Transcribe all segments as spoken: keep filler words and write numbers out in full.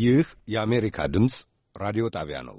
ይህ የአሜሪካ ድምፅ ራዲዮ ጣቢያ ነው።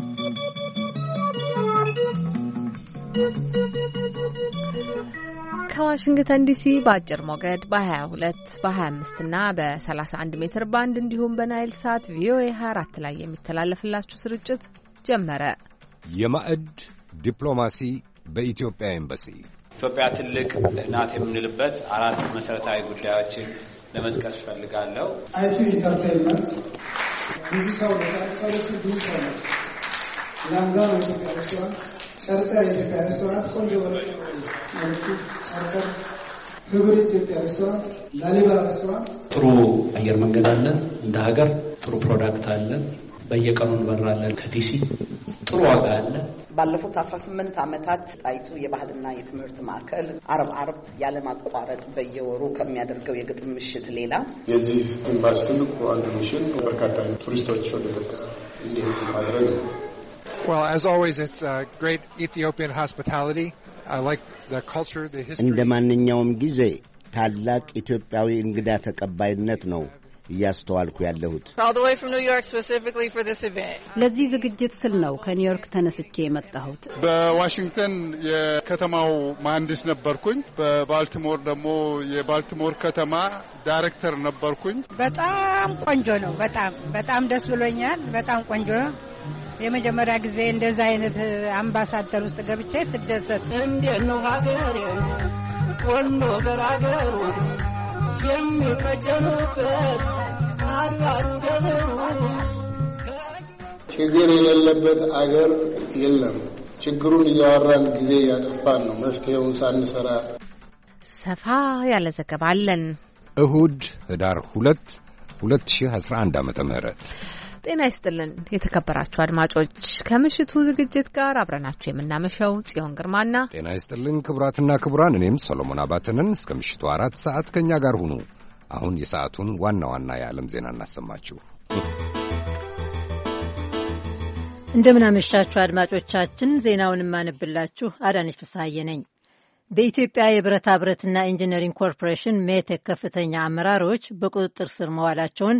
ከዋሽንግተን ዲሲ በአጭር ሞገድ በ22 በ25 እና በ31 ሜትር ባንድ እንዲሁም በናይል ሳት ቪኦኤ ሃያ አራት ላይ የሚተላለፍላችሁ ስርጭት ጀመረ። የማዕድ ዲፕሎማሲ በኢትዮጵያ ኤምባሲ ኢትዮጵያ ትልቅ ናት የምንልበት አራት መሰረታዊ ጉዳዮችን ለመጥቀስ ፈልጋለሁ። አይቱ ኢንተርቴይንመንት ብዙ ሰው ለታሰሩት ብዙ ሰው ነው። ላንጋኖ ኢትዮጵያ ሬስቶራንት፣ ሰርታ ኢትዮጵያ ሬስቶራንት፣ ቆንጆ ወረቀ ማለት ሰርታ ህብር ኢትዮጵያ ሬስቶራንት፣ ላሊበላ ሬስቶራንት። ጥሩ አየር መንገድ አለ፣ እንደ ሀገር ጥሩ ፕሮዳክት አለ፣ በየቀኑ እንበራለን ከዲሲ ጥሩ ዋጋ አለ። ባለፉት አስራ ስምንት ዓመታት ጣይቱ የባህልና የትምህርት ማዕከል አርብ አርብ ያለማቋረጥ በየወሩ ከሚያደርገው የግጥም ምሽት ሌላ የዚህ ኤምባሲ ትልቁ አንዱ ሚሽን በርካታ ቱሪስቶች ወደ ኢትዮጵያ እንዲሄዱ ማድረግ ነው። Well, as always, it's uh, great Ethiopian hospitality. I like the culture, the history. እንደ ማንኛውም ጊዜ ታላቅ ኢትዮጵያዊ እንግዳ ተቀባይነት ነው እያስተዋልኩ ያለሁት። All the way from New York specifically for this event. ለዚህ ዝግጅት ስል ነው ከኒውዮርክ ተነስቼ የመጣሁት። በዋሽንግተን የከተማው መሐንዲስ ነበርኩኝ። በባልቲሞር ደግሞ የባልቲሞር ከተማ ዳይሬክተር ነበርኩኝ። በጣም ቆንጆ ነው። በጣም በጣም ደስ ብሎኛል። በጣም ቆንጆ ነው። የመጀመሪያ ጊዜ እንደዛ አይነት አምባሳደር ውስጥ ገብቼ ትደሰት እንዴት ነው ሀገሬ ወንዶ ገራገሩ የሚፈጀኑበት አድባሩ ደብሩ። ችግር የሌለበት አገር የለም። ችግሩን እያወራን ጊዜ ያጠፋን ነው መፍትሄውን ሳንሰራ። ሰፋ ያለ ዘገባ አለን። እሁድ ህዳር ሁለት ሁለት ሺህ አስራ አንድ ዓመተ ምህረት ጤና ይስጥልን የተከበራችሁ አድማጮች፣ ከምሽቱ ዝግጅት ጋር አብረናችሁ የምናመሸው ጽዮን ግርማና ጤና ይስጥልን ክቡራትና ክቡራን፣ እኔም ሰሎሞን አባተንን እስከ ምሽቱ አራት ሰዓት ከኛ ጋር ሁኑ። አሁን የሰዓቱን ዋና ዋና የዓለም ዜና እናሰማችሁ። እንደምናመሻችሁ አድማጮቻችን፣ ዜናውን የማነብላችሁ አዳነች ፍስሐዬ ነኝ። በኢትዮጵያ የብረታ ብረትና ኢንጂነሪንግ ኮርፖሬሽን ሜቴክ ከፍተኛ አመራሮች በቁጥጥር ስር መዋላቸውን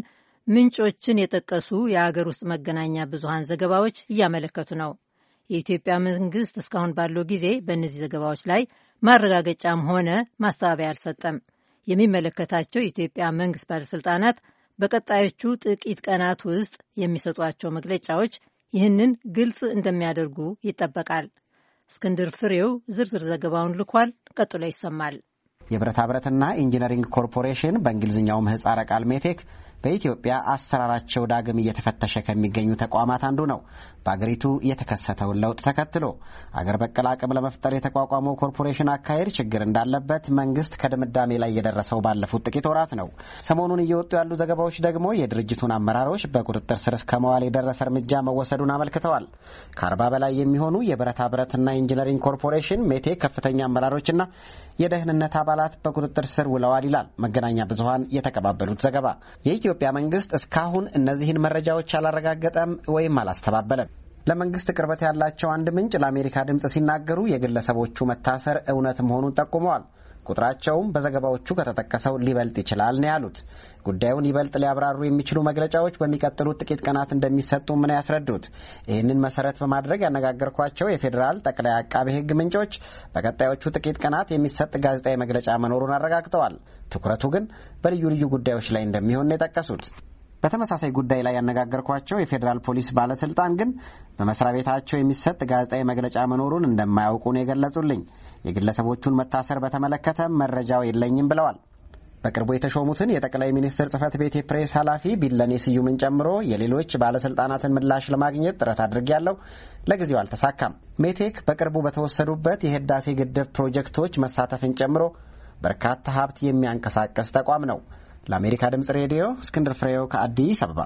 ምንጮችን የጠቀሱ የአገር ውስጥ መገናኛ ብዙሃን ዘገባዎች እያመለከቱ ነው። የኢትዮጵያ መንግስት እስካሁን ባለው ጊዜ በእነዚህ ዘገባዎች ላይ ማረጋገጫም ሆነ ማስተባበያ አልሰጠም። የሚመለከታቸው የኢትዮጵያ መንግስት ባለስልጣናት በቀጣዮቹ ጥቂት ቀናት ውስጥ የሚሰጧቸው መግለጫዎች ይህንን ግልጽ እንደሚያደርጉ ይጠበቃል። እስክንድር ፍሬው ዝርዝር ዘገባውን ልኳል። ቀጥሎ ይሰማል። የብረታ ብረትና ኢንጂነሪንግ ኮርፖሬሽን በእንግሊዝኛው ምህጻረ ቃል ሜቴክ በኢትዮጵያ አሰራራቸው ዳግም እየተፈተሸ ከሚገኙ ተቋማት አንዱ ነው። በአገሪቱ የተከሰተውን ለውጥ ተከትሎ አገር በቀል አቅም ለመፍጠር የተቋቋመው ኮርፖሬሽን አካሄድ ችግር እንዳለበት መንግስት ከድምዳሜ ላይ የደረሰው ባለፉት ጥቂት ወራት ነው። ሰሞኑን እየወጡ ያሉ ዘገባዎች ደግሞ የድርጅቱን አመራሮች በቁጥጥር ስር እስከ መዋል የደረሰ እርምጃ መወሰዱን አመልክተዋል። ከአርባ በላይ የሚሆኑ የብረታ ብረትና ኢንጂነሪንግ ኮርፖሬሽን ሜቴክ ከፍተኛ አመራሮችና የደህንነት አባላት በቁጥጥር ስር ውለዋል ይላል መገናኛ ብዙሃን የተቀባበሉት ዘገባ። የኢትዮጵያ መንግስት እስካሁን እነዚህን መረጃዎች አላረጋገጠም ወይም አላስተባበለም። ለመንግስት ቅርበት ያላቸው አንድ ምንጭ ለአሜሪካ ድምጽ ሲናገሩ የግለሰቦቹ መታሰር እውነት መሆኑን ጠቁመዋል። ቁጥራቸውም በዘገባዎቹ ከተጠቀሰው ሊበልጥ ይችላል ነው ያሉት። ጉዳዩን ይበልጥ ሊያብራሩ የሚችሉ መግለጫዎች በሚቀጥሉት ጥቂት ቀናት እንደሚሰጡ ምን ያስረዱት። ይህንን መሰረት በማድረግ ያነጋገርኳቸው የፌዴራል ጠቅላይ አቃቤ ሕግ ምንጮች በቀጣዮቹ ጥቂት ቀናት የሚሰጥ ጋዜጣዊ መግለጫ መኖሩን አረጋግጠዋል። ትኩረቱ ግን በልዩ ልዩ ጉዳዮች ላይ እንደሚሆን ነው የጠቀሱት። በተመሳሳይ ጉዳይ ላይ ያነጋገርኳቸው የፌዴራል ፖሊስ ባለስልጣን ግን በመስሪያ ቤታቸው የሚሰጥ ጋዜጣዊ መግለጫ መኖሩን እንደማያውቁ ነው የገለጹልኝ። የግለሰቦቹን መታሰር በተመለከተ መረጃው የለኝም ብለዋል። በቅርቡ የተሾሙትን የጠቅላይ ሚኒስትር ጽህፈት ቤት የፕሬስ ኃላፊ ቢለኔ ስዩምን ጨምሮ የሌሎች ባለስልጣናትን ምላሽ ለማግኘት ጥረት አድርጌያለሁ። ለጊዜው አልተሳካም። ሜቴክ በቅርቡ በተወሰዱበት የህዳሴ ግድብ ፕሮጀክቶች መሳተፍን ጨምሮ በርካታ ሀብት የሚያንቀሳቅስ ተቋም ነው። ለአሜሪካ ድምጽ ሬዲዮ እስክንድር ፍሬው ከአዲስ አበባ።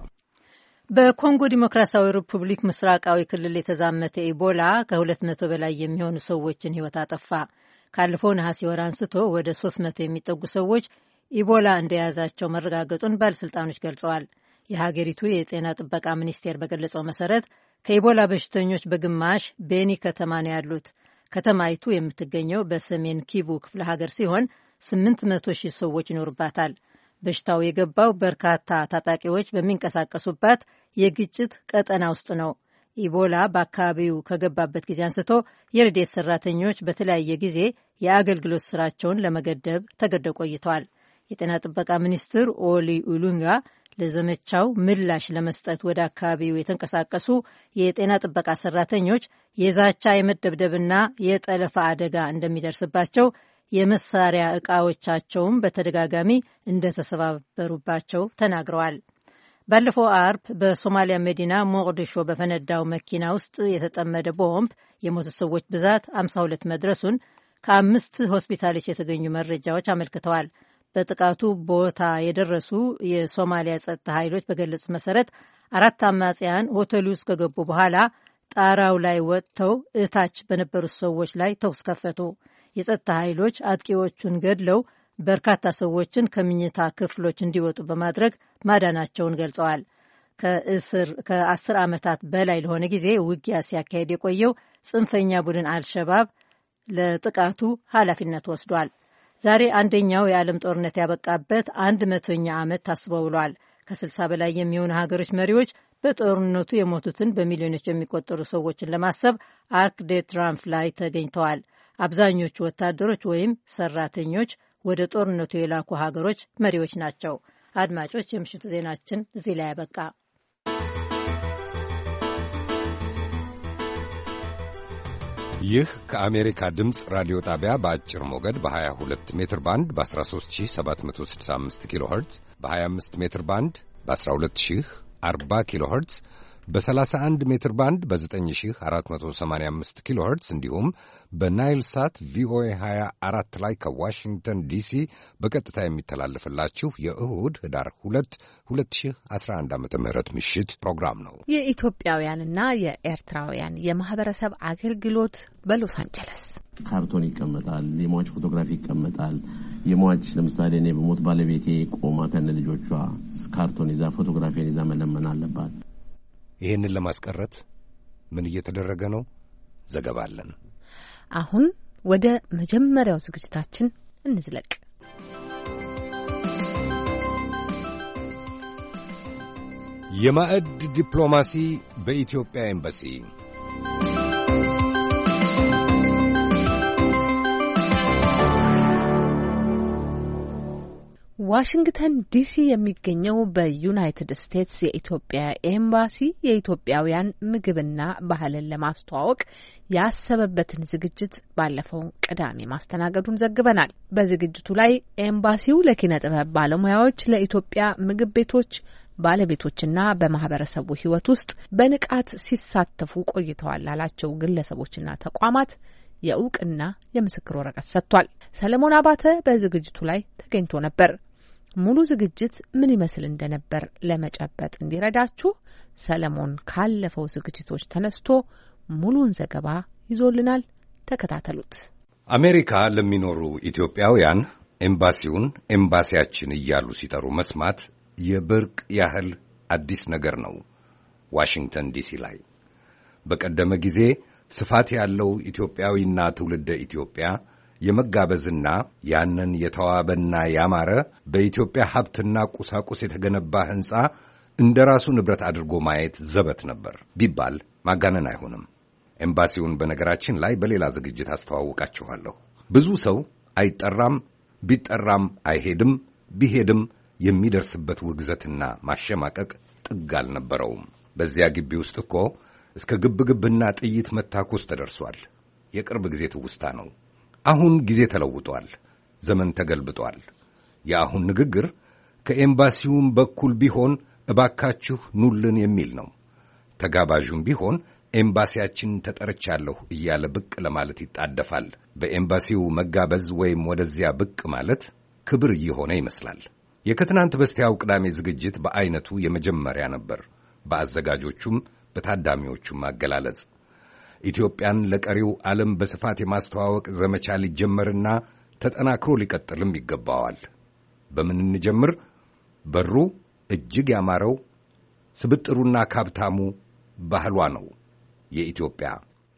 በኮንጎ ዲሞክራሲያዊ ሪፑብሊክ ምስራቃዊ ክልል የተዛመተ ኢቦላ ከሁለት መቶ በላይ የሚሆኑ ሰዎችን ህይወት አጠፋ። ካለፈው ነሐሴ ወር አንስቶ ወደ ሶስት መቶ የሚጠጉ ሰዎች ኢቦላ እንደያዛቸው መረጋገጡን ባለስልጣኖች ገልጸዋል። የሀገሪቱ የጤና ጥበቃ ሚኒስቴር በገለጸው መሰረት ከኢቦላ በሽተኞች በግማሽ ቤኒ ከተማ ነው ያሉት። ከተማይቱ የምትገኘው በሰሜን ኪቩ ክፍለ ሀገር ሲሆን ስምንት መቶ ሺህ ሰዎች ይኖርባታል። በሽታው የገባው በርካታ ታጣቂዎች በሚንቀሳቀሱባት የግጭት ቀጠና ውስጥ ነው። ኢቦላ በአካባቢው ከገባበት ጊዜ አንስቶ የረድኤት ሰራተኞች በተለያየ ጊዜ የአገልግሎት ስራቸውን ለመገደብ ተገደው ቆይተዋል። የጤና ጥበቃ ሚኒስትር ኦሊ ኡሉንጋ ለዘመቻው ምላሽ ለመስጠት ወደ አካባቢው የተንቀሳቀሱ የጤና ጥበቃ ሰራተኞች የዛቻ የመደብደብና የጠለፋ አደጋ እንደሚደርስባቸው፣ የመሳሪያ ዕቃዎቻቸውም በተደጋጋሚ እንደተሰባበሩባቸው ተናግረዋል። ባለፈው አርብ በሶማሊያ መዲና ሞቃዲሾ በፈነዳው መኪና ውስጥ የተጠመደ ቦምብ የሞቱ ሰዎች ብዛት አምሳ ሁለት መድረሱን ከአምስት ሆስፒታሎች የተገኙ መረጃዎች አመልክተዋል። በጥቃቱ ቦታ የደረሱ የሶማሊያ ጸጥታ ኃይሎች በገለጹት መሰረት አራት አማጽያን ሆቴሉ ውስጥ ከገቡ በኋላ ጣራው ላይ ወጥተው እታች በነበሩት ሰዎች ላይ ተኩስ ከፈቱ። የጸጥታ ኃይሎች አጥቂዎቹን ገድለው በርካታ ሰዎችን ከምኝታ ክፍሎች እንዲወጡ በማድረግ ማዳናቸውን ገልጸዋል። ከእስር ከአስር ዓመታት በላይ ለሆነ ጊዜ ውጊያ ሲያካሄድ የቆየው ጽንፈኛ ቡድን አልሸባብ ለጥቃቱ ኃላፊነት ወስዷል። ዛሬ አንደኛው የዓለም ጦርነት ያበቃበት አንድ መቶኛ ዓመት ታስቦ ውሏል። ከስልሳ በላይ የሚሆኑ ሀገሮች መሪዎች በጦርነቱ የሞቱትን በሚሊዮኖች የሚቆጠሩ ሰዎችን ለማሰብ አርክ ዴ ትራምፕ ላይ ተገኝተዋል። አብዛኞቹ ወታደሮች ወይም ሰራተኞች ወደ ጦርነቱ የላኩ ሀገሮች መሪዎች ናቸው። አድማጮች፣ የምሽቱ ዜናችን እዚህ ላይ ያበቃ። ይህ ከአሜሪካ ድምፅ ራዲዮ ጣቢያ በአጭር ሞገድ በ22 ሜትር ባንድ በ13765 ኪሎ ኸርትዝ በ25 ሜትር ባንድ በ12040 ኪሎ ኸርትዝ በ31 ሜትር ባንድ በ9485 ኪሎ ኸርትዝ እንዲሁም በናይል ሳት ቪኦኤ ሃያ አራት ላይ ከዋሽንግተን ዲሲ በቀጥታ የሚተላለፍላችሁ የእሁድ ህዳር ሁለት ሁለት ሺህ አስራ አንድ ዓመተ ምህረት ምሽት ፕሮግራም ነው። የኢትዮጵያውያንና የኤርትራውያን የማህበረሰብ አገልግሎት በሎስ አንጀለስ ካርቶን ይቀመጣል፣ የሟች ፎቶግራፊ ይቀመጣል። የሟች ለምሳሌ እኔ በሞት ባለቤቴ ቆማ ከነ ልጆቿ ካርቶን ይዛ ፎቶግራፊን ይዛ መለመን አለባት። ይህንን ለማስቀረት ምን እየተደረገ ነው? ዘገባ አለን። አሁን ወደ መጀመሪያው ዝግጅታችን እንዝለቅ። የማዕድ ዲፕሎማሲ በኢትዮጵያ ኤምባሲ ዋሽንግተን ዲሲ የሚገኘው በዩናይትድ ስቴትስ የኢትዮጵያ ኤምባሲ የኢትዮጵያውያን ምግብና ባህልን ለማስተዋወቅ ያሰበበትን ዝግጅት ባለፈው ቅዳሜ ማስተናገዱን ዘግበናል። በዝግጅቱ ላይ ኤምባሲው ለኪነ ጥበብ ባለሙያዎች፣ ለኢትዮጵያ ምግብ ቤቶች ባለቤቶችና በማህበረሰቡ ሕይወት ውስጥ በንቃት ሲሳተፉ ቆይተዋል ላላቸው ግለሰቦችና ተቋማት የእውቅና የምስክር ወረቀት ሰጥቷል። ሰለሞን አባተ በዝግጅቱ ላይ ተገኝቶ ነበር። ሙሉ ዝግጅት ምን ይመስል እንደነበር ለመጨበጥ እንዲረዳችሁ ሰለሞን ካለፈው ዝግጅቶች ተነስቶ ሙሉን ዘገባ ይዞልናል። ተከታተሉት። አሜሪካ ለሚኖሩ ኢትዮጵያውያን ኤምባሲውን ኤምባሲያችን እያሉ ሲጠሩ መስማት የብርቅ ያህል አዲስ ነገር ነው። ዋሽንግተን ዲሲ ላይ በቀደመ ጊዜ ስፋት ያለው ኢትዮጵያዊና ትውልደ ኢትዮጵያ የመጋበዝና ያንን የተዋበና ያማረ በኢትዮጵያ ሀብትና ቁሳቁስ የተገነባ ሕንጻ እንደ ራሱ ንብረት አድርጎ ማየት ዘበት ነበር ቢባል ማጋነን አይሆንም። ኤምባሲውን በነገራችን ላይ በሌላ ዝግጅት አስተዋውቃችኋለሁ። ብዙ ሰው አይጠራም፣ ቢጠራም አይሄድም፣ ቢሄድም የሚደርስበት ውግዘትና ማሸማቀቅ ጥግ አልነበረውም። በዚያ ግቢ ውስጥ እኮ እስከ ግብግብና ጥይት መታኮስ ተደርሷል። የቅርብ ጊዜ ትውስታ ነው። አሁን ጊዜ ተለውጧል፣ ዘመን ተገልብጧል። የአሁን ንግግር ከኤምባሲውም በኩል ቢሆን እባካችሁ ኑልን የሚል ነው። ተጋባዡም ቢሆን ኤምባሲያችን ተጠርቻለሁ እያለ ብቅ ለማለት ይጣደፋል። በኤምባሲው መጋበዝ ወይም ወደዚያ ብቅ ማለት ክብር እየሆነ ይመስላል። የከትናንት በስቲያው ቅዳሜ ዝግጅት በአይነቱ የመጀመሪያ ነበር። በአዘጋጆቹም በታዳሚዎቹም አገላለጽ ኢትዮጵያን ለቀሪው ዓለም በስፋት የማስተዋወቅ ዘመቻ ሊጀመርና ተጠናክሮ ሊቀጥልም ይገባዋል። በምን እንጀምር? በሩ እጅግ ያማረው ስብጥሩና ካብታሙ ባህሏ ነው የኢትዮጵያ።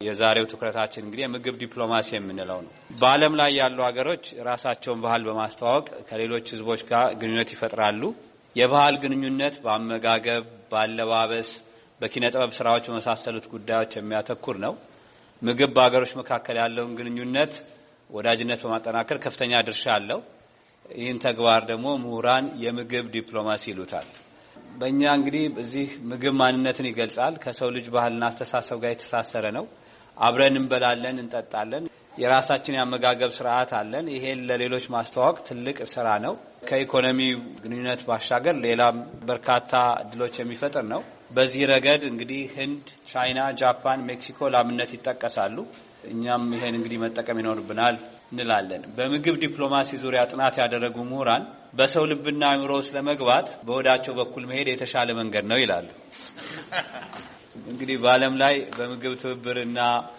የዛሬው ትኩረታችን እንግዲህ የምግብ ዲፕሎማሲ የምንለው ነው። በዓለም ላይ ያሉ ሀገሮች ራሳቸውን ባህል በማስተዋወቅ ከሌሎች ህዝቦች ጋር ግንኙነት ይፈጥራሉ። የባህል ግንኙነት በአመጋገብ፣ በአለባበስ፣ በኪነ ጥበብ ስራዎች በመሳሰሉት ጉዳዮች የሚያተኩር ነው። ምግብ በሀገሮች መካከል ያለውን ግንኙነት ወዳጅነት በማጠናከር ከፍተኛ ድርሻ አለው። ይህን ተግባር ደግሞ ምሁራን የምግብ ዲፕሎማሲ ይሉታል። በእኛ እንግዲህ እዚህ ምግብ ማንነትን ይገልጻል። ከሰው ልጅ ባህልና አስተሳሰብ ጋር የተሳሰረ ነው። አብረን እንበላለን፣ እንጠጣለን። የራሳችን ያመጋገብ ስርዓት አለን። ይሄን ለሌሎች ማስተዋወቅ ትልቅ ስራ ነው። ከኢኮኖሚ ግንኙነት ባሻገር ሌላም በርካታ እድሎች የሚፈጥር ነው። በዚህ ረገድ እንግዲህ ህንድ፣ ቻይና፣ ጃፓን፣ ሜክሲኮ ላምነት ይጠቀሳሉ። እኛም ይሄን እንግዲህ መጠቀም ይኖርብናል እንላለን። በምግብ ዲፕሎማሲ ዙሪያ ጥናት ያደረጉ ምሁራን በሰው ልብና አእምሮ ውስጥ ለመግባት በወዳቸው በኩል መሄድ የተሻለ መንገድ ነው ይላሉ። እንግዲህ በዓለም ላይ በምግብ ትብብርና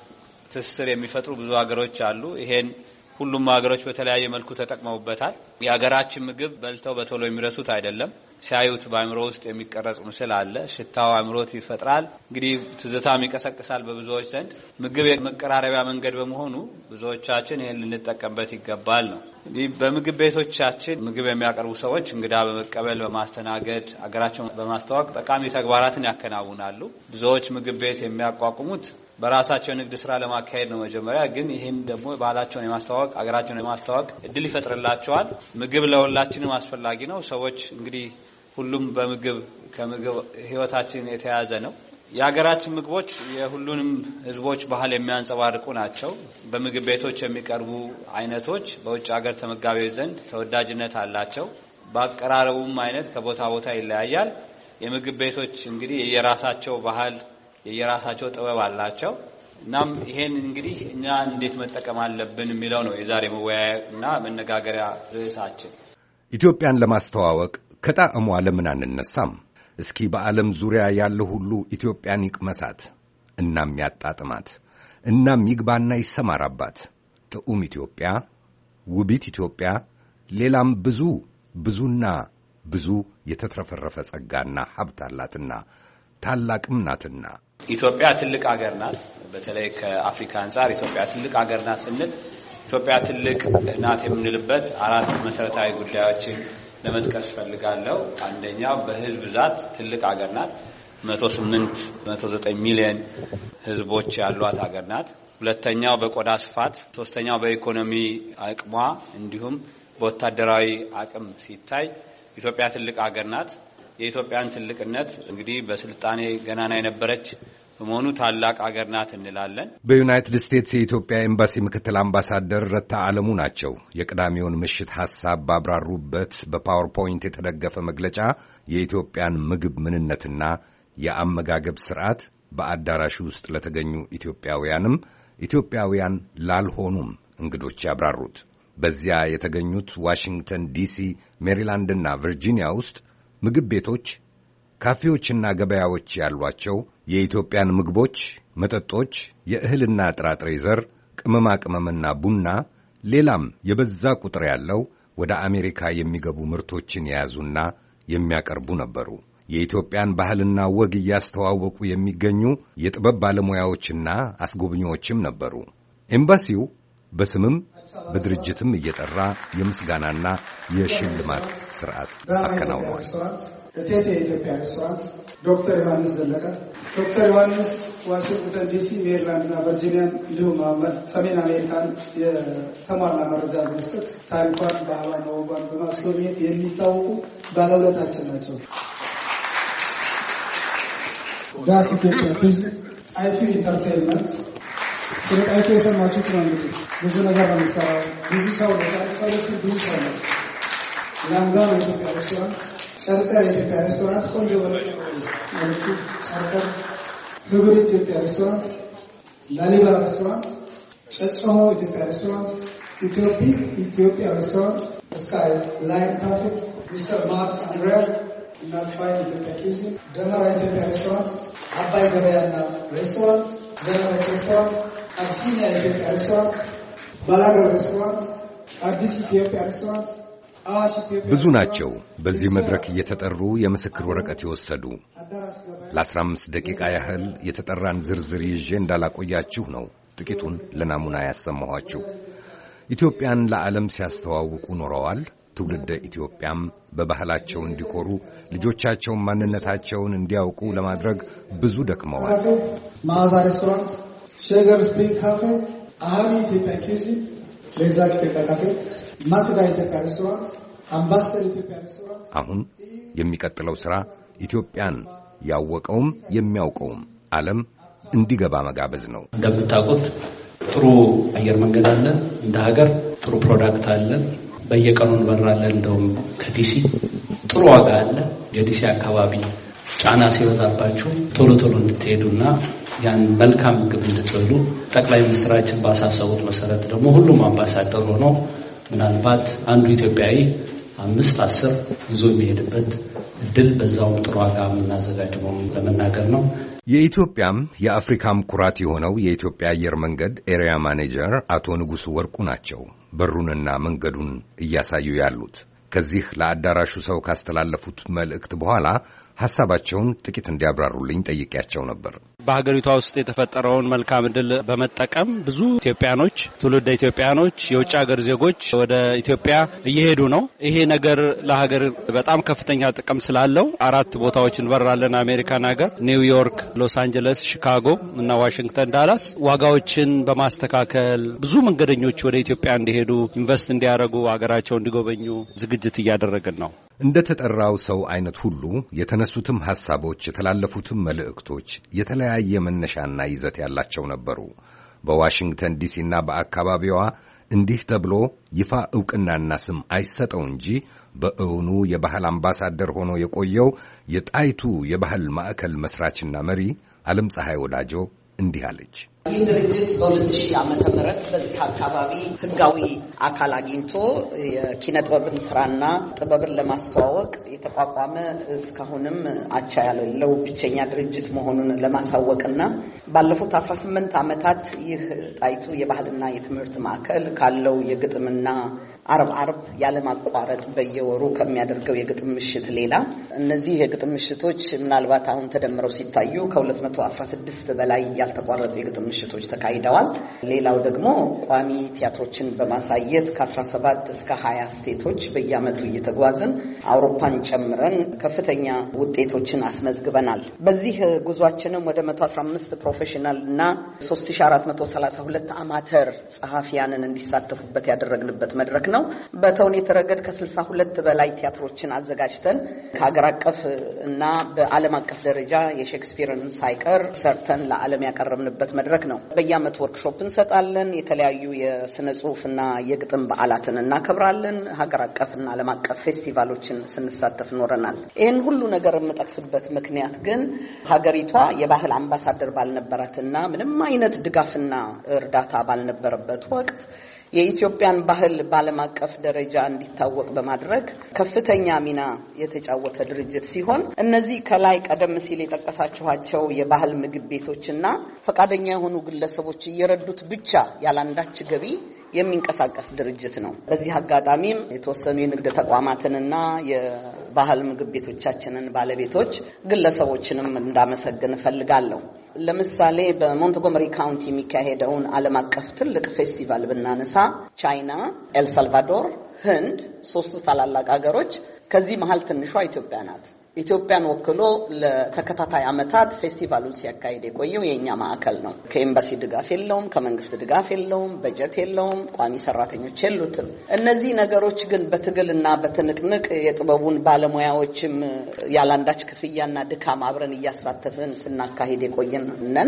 ትስስር የሚፈጥሩ ብዙ ሀገሮች አሉ። ይሄን ሁሉም ሀገሮች በተለያየ መልኩ ተጠቅመውበታል። የሀገራችን ምግብ በልተው በቶሎ የሚረሱት አይደለም። ሲያዩት በአእምሮ ውስጥ የሚቀረጽ ምስል አለ። ሽታው አእምሮት ይፈጥራል። እንግዲህ ትዝታም ይቀሰቅሳል በብዙዎች ዘንድ። ምግብ የመቀራረቢያ መንገድ በመሆኑ ብዙዎቻችን ይሄን ልንጠቀምበት ይገባል ነው። እንግዲህ በምግብ ቤቶቻችን ምግብ የሚያቀርቡ ሰዎች እንግዳ በመቀበል በማስተናገድ አገራቸውን በማስተዋወቅ ጠቃሚ ተግባራትን ያከናውናሉ። ብዙዎች ምግብ ቤት የሚያቋቁሙት በራሳቸው ንግድ ስራ ለማካሄድ ነው። መጀመሪያ ግን ይሄን ደግሞ ባህላቸውን የማስተዋወቅ አገራቸውን የማስተዋወቅ እድል ይፈጥርላቸዋል። ምግብ ለሁላችንም አስፈላጊ ነው። ሰዎች እንግዲህ ሁሉም በምግብ ከምግብ ህይወታችን የተያያዘ ነው። የሀገራችን ምግቦች የሁሉንም ህዝቦች ባህል የሚያንጸባርቁ ናቸው። በምግብ ቤቶች የሚቀርቡ አይነቶች በውጭ ሀገር ተመጋቢዎች ዘንድ ተወዳጅነት አላቸው። በአቀራረቡም አይነት ከቦታ ቦታ ይለያያል። የምግብ ቤቶች እንግዲህ የራሳቸው ባህል የየራሳቸው ጥበብ አላቸው። እናም ይሄን እንግዲህ እኛ እንዴት መጠቀም አለብን የሚለው ነው የዛሬ መወያያና መነጋገሪያ ርዕሳችን። ኢትዮጵያን ለማስተዋወቅ ከጣዕሟ ለምን አንነሳም? እስኪ በዓለም ዙሪያ ያለ ሁሉ ኢትዮጵያን ይቅመሳት፣ እናም ያጣጥማት፣ እናም ይግባና ይሰማራባት። ጥዑም ኢትዮጵያ፣ ውቢት ኢትዮጵያ፣ ሌላም ብዙ ብዙና ብዙ የተትረፈረፈ ጸጋና ሀብት አላትና ታላቅም ናትና። ኢትዮጵያ ትልቅ ሀገር ናት። በተለይ ከአፍሪካ አንጻር ኢትዮጵያ ትልቅ ሀገር ናት ስንል ኢትዮጵያ ትልቅ ናት የምንልበት አራት መሰረታዊ ጉዳዮችን ለመጥቀስ ፈልጋለሁ። አንደኛው በህዝብ ብዛት ትልቅ ሀገር ናት። መቶ ስምንት መቶ ዘጠኝ ሚሊዮን ህዝቦች ያሏት ሀገር ናት። ሁለተኛው በቆዳ ስፋት፣ ሶስተኛው በኢኮኖሚ አቅሟ እንዲሁም በወታደራዊ አቅም ሲታይ ኢትዮጵያ ትልቅ ሀገር ናት። የኢትዮጵያን ትልቅነት እንግዲህ በስልጣኔ ገናና የነበረች በመሆኑ ታላቅ ሀገር ናት እንላለን። በዩናይትድ ስቴትስ የኢትዮጵያ ኤምባሲ ምክትል አምባሳደር ረታ ዓለሙ ናቸው የቅዳሜውን ምሽት ሐሳብ ባብራሩበት በፓወርፖይንት የተደገፈ መግለጫ የኢትዮጵያን ምግብ ምንነትና የአመጋገብ ስርዓት በአዳራሹ ውስጥ ለተገኙ ኢትዮጵያውያንም ኢትዮጵያውያን ላልሆኑም እንግዶች ያብራሩት። በዚያ የተገኙት ዋሽንግተን ዲሲ፣ ሜሪላንድና ቨርጂኒያ ውስጥ ምግብ ቤቶች፣ ካፌዎችና ገበያዎች ያሏቸው የኢትዮጵያን ምግቦች፣ መጠጦች፣ የእህልና ጥራጥሬ ዘር፣ ቅመማ ቅመምና ቡና፣ ሌላም የበዛ ቁጥር ያለው ወደ አሜሪካ የሚገቡ ምርቶችን የያዙና የሚያቀርቡ ነበሩ። የኢትዮጵያን ባህልና ወግ እያስተዋወቁ የሚገኙ የጥበብ ባለሙያዎችና አስጎብኚዎችም ነበሩ። ኤምባሲው በስምም በድርጅትም እየጠራ የምስጋናና የሽልማት ስርዓት አከናውኗል። እቴቴ የኢትዮጵያ ሬስቶራንት፣ ዶክተር ዮሐንስ ዘለቀ፣ ዶክተር ዮሐንስ ዋሽንግተን ዲሲ፣ ሜሪላንድ እና ቨርጂኒያን እንዲሁም ሰሜን አሜሪካን የተሟላ መረጃ በመስጠት ታሪኳን፣ ባህሏን፣ ወጓን በማስጎብኘት የሚታወቁ ባለውለታችን ናቸው። ዳስ ኢትዮጵያ ቱሪዝም፣ ጣይቱ ኢንተርቴይንመንት ስለ ጣይቱ የሰማችሁት ነው። እንግዲህ ብዙ ነገር ነው የሚሰራው። ብዙ ሰው ሰዎች ብዙ ሰው ነው። ላንጋኖ የኢትዮጵያ ሬስቶራንት፣ ጨርጨር የኢትዮጵያ ሬስቶራንት፣ ቆንጆ ወርቁ ጨርጨር፣ ህብር ኢትዮጵያ ሬስቶራንት፣ ላሊበላ ሬስቶራንት፣ ጨጨሆ ኢትዮጵያ ሬስቶራንት፣ ኢትዮፒክ ኢትዮጵያ ሬስቶራንት፣ ስካይ ላይን ካፌ፣ ሚስተር ማት አንድሪያ፣ እናት ፋይን ኢትዮጵያ ኪውዚን፣ ደመራ ኢትዮጵያ ሬስቶራንት፣ አባይ ገበያና ሬስቶራንት፣ ዘነበች ሬስቶራንት፣ አብሲኒያ ኢትዮጵያ ሬስቶራንት፣ ባላገር ሬስቶራንት፣ አዲስ ኢትዮጵያ ሬስቶራንት፣ ብዙ ናቸው በዚህ መድረክ እየተጠሩ የምስክር ወረቀት ይወሰዱ። ለአስራ አምስት ደቂቃ ያህል የተጠራን ዝርዝር ይዤ እንዳላቆያችሁ ነው ጥቂቱን ለናሙና ያሰማኋችሁ። ኢትዮጵያን ለዓለም ሲያስተዋውቁ ኖረዋል። ትውልደ ኢትዮጵያም በባህላቸው እንዲኮሩ ልጆቻቸውን ማንነታቸውን እንዲያውቁ ለማድረግ ብዙ ደክመዋል። ማዛ ሬስቶራንት፣ ሸገር ስፕሪንግ ካፌ፣ አሃኒ ኢትዮጵያ ኪዩዚን፣ ሌዛክ ኢትዮጵያ ካፌ፣ ማክዳ ኢትዮጵያ ሬስቶራንት፣ አምባሰል ኢትዮጵያ ሬስቶራንት። አሁን የሚቀጥለው ሥራ ኢትዮጵያን ያወቀውም የሚያውቀውም ዓለም እንዲገባ መጋበዝ ነው። እንደምታውቁት ጥሩ አየር መንገድ አለ፣ እንደ ሀገር ጥሩ ፕሮዳክት አለ። በየቀኑ እንበራለን። እንደውም ከዲሲ ጥሩ ዋጋ አለ። የዲሲ አካባቢ ጫና ሲወጣባችሁ ቶሎ ቶሎ እንድትሄዱና ያን መልካም ምግብ እንድትበሉ ጠቅላይ ሚኒስትራችን ባሳሰቡት መሰረት ደግሞ ሁሉም አምባሳደር ሆኖ ምናልባት አንዱ ኢትዮጵያዊ አምስት አስር ይዞ የሚሄድበት እድል በዛውም ጥሩ ዋጋ የምናዘጋጅ መሆኑን ለመናገር ነው። የኢትዮጵያም የአፍሪካም ኩራት የሆነው የኢትዮጵያ አየር መንገድ ኤሪያ ማኔጀር አቶ ንጉሱ ወርቁ ናቸው በሩንና መንገዱን እያሳዩ ያሉት። ከዚህ ለአዳራሹ ሰው ካስተላለፉት መልእክት በኋላ ሐሳባቸውን ጥቂት እንዲያብራሩልኝ ጠይቄያቸው ነበር። በሀገሪቷ ውስጥ የተፈጠረውን መልካም ዕድል በመጠቀም ብዙ ኢትዮጵያኖች፣ ትውልደ ኢትዮጵያኖች፣ የውጭ ሀገር ዜጎች ወደ ኢትዮጵያ እየሄዱ ነው። ይሄ ነገር ለሀገር በጣም ከፍተኛ ጥቅም ስላለው አራት ቦታዎች እንበራለን። አሜሪካን ሀገር ኒውዮርክ፣ ሎስ አንጀለስ፣ ሺካጎ እና ዋሽንግተን ዳላስ። ዋጋዎችን በማስተካከል ብዙ መንገደኞች ወደ ኢትዮጵያ እንዲሄዱ ኢንቨስት እንዲያደርጉ ሀገራቸው እንዲጎበኙ ዝግጅት እያደረግን ነው። እንደ ተጠራው ሰው አይነት ሁሉ የተነሱትም ሐሳቦች የተላለፉትም መልእክቶች የተለያየ መነሻና ይዘት ያላቸው ነበሩ። በዋሽንግተን ዲሲና በአካባቢዋ እንዲህ ተብሎ ይፋ ዕውቅናና ስም አይሰጠው እንጂ በእውኑ የባህል አምባሳደር ሆኖ የቆየው የጣይቱ የባህል ማዕከል መስራችና መሪ ዓለም ፀሐይ ወዳጆ እንዲህ አለች። ይህ ድርጅት በሁለት ሺህ ዓመተ ምህረት በዚህ አካባቢ ህጋዊ አካል አግኝቶ የኪነ ጥበብን ስራና ጥበብን ለማስተዋወቅ የተቋቋመ እስካሁንም አቻ ያለው ብቸኛ ድርጅት መሆኑን ለማሳወቅና ባለፉት አስራ ስምንት ዓመታት ይህ ጣይቱ የባህልና የትምህርት ማዕከል ካለው የግጥምና አርብ አርብ ያለማቋረጥ በየወሩ ከሚያደርገው የግጥም ምሽት ሌላ እነዚህ የግጥም ምሽቶች ምናልባት አሁን ተደምረው ሲታዩ ከሁለት መቶ አስራ ስድስት በላይ ያልተቋረጡ የግጥም ምሽቶች ተካሂደዋል። ሌላው ደግሞ ቋሚ ቲያትሮችን በማሳየት ከአስራ ሰባት እስከ ሀያ ስቴቶች በየዓመቱ እየተጓዝን አውሮፓን ጨምረን ከፍተኛ ውጤቶችን አስመዝግበናል። በዚህ ጉዟችንም ወደ መቶ አስራ አምስት ፕሮፌሽናል እና ሶስት ሺህ አራት መቶ ሰላሳ ሁለት አማተር ጸሐፊያንን እንዲሳተፉበት ያደረግንበት መድረክ ነው። በተውኔት ረገድ ከስልሳ ሁለት በላይ ቲያትሮችን አዘጋጅተን ከሀገር አቀፍ እና በዓለም አቀፍ ደረጃ የሼክስፒርን ሳይቀር ሰርተን ለዓለም ያቀረብንበት መድረክ ነው። በየዓመቱ ወርክሾፕ እንሰጣለን። የተለያዩ የስነ ጽሁፍና የግጥም በዓላትን እናከብራለን። ሀገር አቀፍና ዓለም አቀፍ ፌስቲቫሎችን ስንሳተፍ ኖረናል። ይህን ሁሉ ነገር የምጠቅስበት ምክንያት ግን ሀገሪቷ የባህል አምባሳደር ባልነበራትና ምንም አይነት ድጋፍና እርዳታ ባልነበረበት ወቅት የኢትዮጵያን ባህል በዓለም አቀፍ ደረጃ እንዲታወቅ በማድረግ ከፍተኛ ሚና የተጫወተ ድርጅት ሲሆን እነዚህ ከላይ ቀደም ሲል የጠቀሳችኋቸው የባህል ምግብ ቤቶችና ፈቃደኛ የሆኑ ግለሰቦች እየረዱት ብቻ ያላንዳች ገቢ የሚንቀሳቀስ ድርጅት ነው። በዚህ አጋጣሚም የተወሰኑ የንግድ ተቋማትንና የባህል ምግብ ቤቶቻችንን ባለቤቶች ግለሰቦችንም እንዳመሰግን እፈልጋለሁ። ለምሳሌ በሞንትጎመሪ ካውንቲ የሚካሄደውን ዓለም አቀፍ ትልቅ ፌስቲቫል ብናነሳ ቻይና፣ ኤል ሳልቫዶር፣ ህንድ ሶስቱ ታላላቅ ሀገሮች፣ ከዚህ መሃል ትንሿ ኢትዮጵያ ናት። ኢትዮጵያን ወክሎ ለተከታታይ ዓመታት ፌስቲቫሉን ሲያካሂድ የቆየው የኛ ማዕከል ነው። ከኤምባሲ ድጋፍ የለውም፣ ከመንግስት ድጋፍ የለውም፣ በጀት የለውም፣ ቋሚ ሰራተኞች የሉትም። እነዚህ ነገሮች ግን በትግልና በትንቅንቅ የጥበቡን ባለሙያዎችም ያላንዳች ክፍያና ድካም አብረን እያሳተፍን ስናካሂድ የቆየን ነን።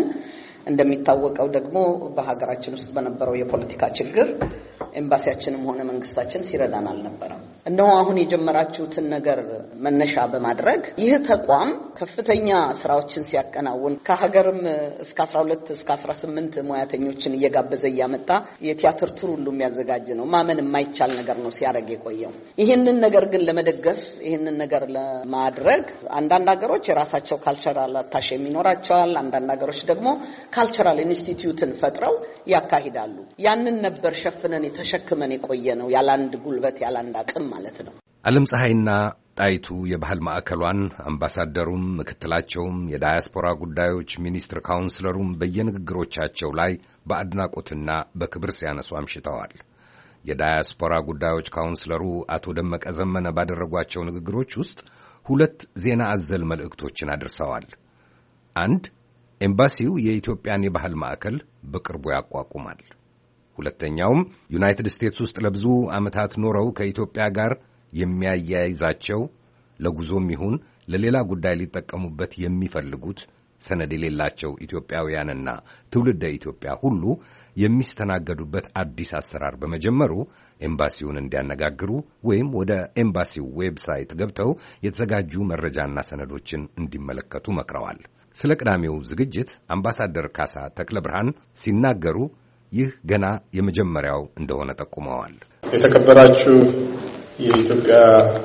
እንደሚታወቀው ደግሞ በሀገራችን ውስጥ በነበረው የፖለቲካ ችግር ኤምባሲያችንም ሆነ መንግስታችን ሲረዳን አልነበረም። እነሆ አሁን የጀመራችሁትን ነገር መነሻ በማድረግ ይህ ተቋም ከፍተኛ ስራዎችን ሲያከናውን ከሀገርም እስከ አስራ ሁለት እስከ አስራ ስምንት ሙያተኞችን እየጋበዘ እያመጣ የቲያትር ቱር ሁሉ የሚያዘጋጅ ነው። ማመን የማይቻል ነገር ነው ሲያደርግ የቆየው። ይህንን ነገር ግን ለመደገፍ ይህንን ነገር ለማድረግ አንዳንድ ሀገሮች የራሳቸው ካልቸራል አታሼ የሚኖራቸዋል። አንዳንድ ሀገሮች ደግሞ ካልቸራል ኢንስቲትዩትን ፈጥረው ያካሂዳሉ። ያንን ነበር ሸፍነን የተሸክመን የቆየ ነው። ያላንድ ጉልበት ያላንድ አቅም ማለት ነው። ዓለም ፀሐይና ጣይቱ የባህል ማዕከሏን አምባሳደሩም ምክትላቸውም የዳያስፖራ ጉዳዮች ሚኒስትር ካውንስለሩም በየንግግሮቻቸው ላይ በአድናቆትና በክብር ሲያነሱ አምሽተዋል። የዳያስፖራ ጉዳዮች ካውንስለሩ አቶ ደመቀ ዘመነ ባደረጓቸው ንግግሮች ውስጥ ሁለት ዜና አዘል መልእክቶችን አድርሰዋል። አንድ፣ ኤምባሲው የኢትዮጵያን የባህል ማዕከል በቅርቡ ያቋቁማል። ሁለተኛውም ዩናይትድ ስቴትስ ውስጥ ለብዙ ዓመታት ኖረው ከኢትዮጵያ ጋር የሚያያይዛቸው ለጉዞም ይሁን ለሌላ ጉዳይ ሊጠቀሙበት የሚፈልጉት ሰነድ የሌላቸው ኢትዮጵያውያንና ትውልደ ኢትዮጵያ ሁሉ የሚስተናገዱበት አዲስ አሰራር በመጀመሩ ኤምባሲውን እንዲያነጋግሩ ወይም ወደ ኤምባሲው ዌብሳይት ገብተው የተዘጋጁ መረጃና ሰነዶችን እንዲመለከቱ መክረዋል። ስለ ቅዳሜው ዝግጅት አምባሳደር ካሳ ተክለ ብርሃን ሲናገሩ ይህ ገና የመጀመሪያው እንደሆነ ጠቁመዋል። የተከበራችሁ የኢትዮጵያ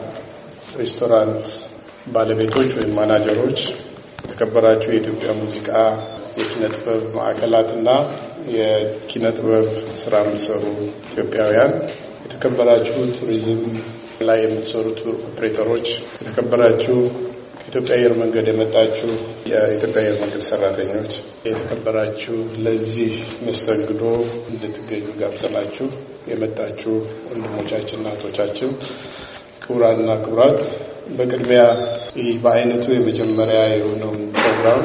ሬስቶራንት ባለቤቶች ወይም ማናጀሮች፣ የተከበራችሁ የኢትዮጵያ ሙዚቃ የኪነ ጥበብ ማዕከላትና የኪነ ጥበብ ስራ የሚሰሩ ኢትዮጵያውያን፣ የተከበራችሁ ቱሪዝም ላይ የምትሰሩ ቱር ኦፕሬተሮች፣ የተከበራችሁ ከኢትዮጵያ አየር መንገድ የመጣችሁ የኢትዮጵያ አየር መንገድ ሰራተኞች፣ የተከበራችሁ ለዚህ መስተንግዶ እንድትገኙ ጋብዘናችሁ የመጣችሁ ወንድሞቻችንና እህቶቻችን፣ ክቡራንና ክቡራት፣ በቅድሚያ ይህ በአይነቱ የመጀመሪያ የሆነውን ፕሮግራም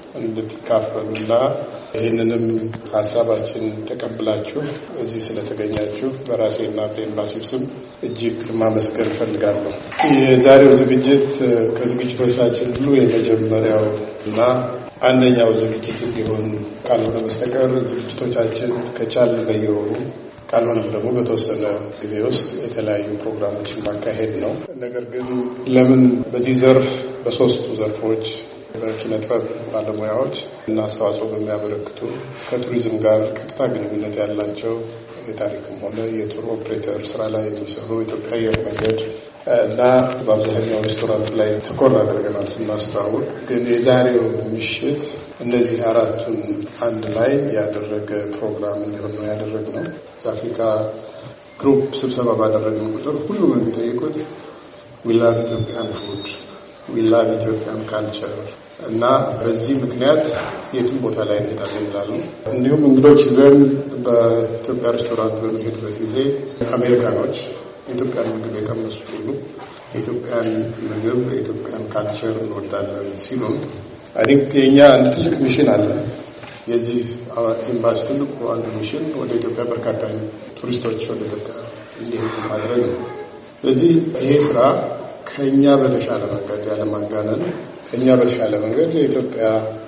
እንድትካፈሉና ይህንንም ሀሳባችን ተቀብላችሁ እዚህ ስለተገኛችሁ በራሴና በኤምባሲው ስም እጅግ ማመስገን እፈልጋለሁ። የዛሬው ዝግጅት ከዝግጅቶቻችን ሁሉ የመጀመሪያው እና አንደኛው ዝግጅት እንዲሆን ካልሆነ በስተቀር ዝግጅቶቻችን ከቻል በየወሩ ካልሆነም ደግሞ በተወሰነ ጊዜ ውስጥ የተለያዩ ፕሮግራሞችን ማካሄድ ነው። ነገር ግን ለምን በዚህ ዘርፍ በሶስቱ ዘርፎች በኪነ ጥበብ ባለሙያዎች እና አስተዋጽኦ በሚያበረክቱ ከቱሪዝም ጋር ቀጥታ ግንኙነት ያላቸው የታሪክም ሆነ የቱር ኦፕሬተር ስራ ላይ የሚሰሩ ኢትዮጵያ አየር መንገድ እና በአብዛኛው ሬስቶራንት ላይ ተኮር አድርገናል ስናስተዋውቅ፣ ግን የዛሬው ምሽት እነዚህ አራቱን አንድ ላይ ያደረገ ፕሮግራም እንዲሆን ነው ያደረግነው። አፍሪካ ግሩፕ ስብሰባ ባደረግን ቁጥር ሁሉም የሚጠይቁት ዊ ላቭ ኢትዮጵያን ፉድ፣ ዊ ላቭ ኢትዮጵያን ካልቸር እና በዚህ ምክንያት የትም ቦታ ላይ እንሄዳለን ይላሉ። እንዲሁም እንግዶች ይዘን በኢትዮጵያ ሬስቶራንት በምንሄድበት ጊዜ አሜሪካኖች የኢትዮጵያን ምግብ የቀመሱት ሁሉ የኢትዮጵያን ምግብ የኢትዮጵያን ካልቸር እንወዳለን ሲሉ አይ ቲንክ የኛ አንድ ትልቅ ሚሽን አለ። የዚህ ኤምባሲ ትልቁ አንዱ ሚሽን ወደ ኢትዮጵያ በርካታ ቱሪስቶች ወደ ኢትዮጵያ እንዲሄዱ ማድረግ ነው። ስለዚህ ይሄ ስራ ከኛ በተሻለ መንገድ ያለማጋነን ከኛ በተሻለ መንገድ የኢትዮጵያ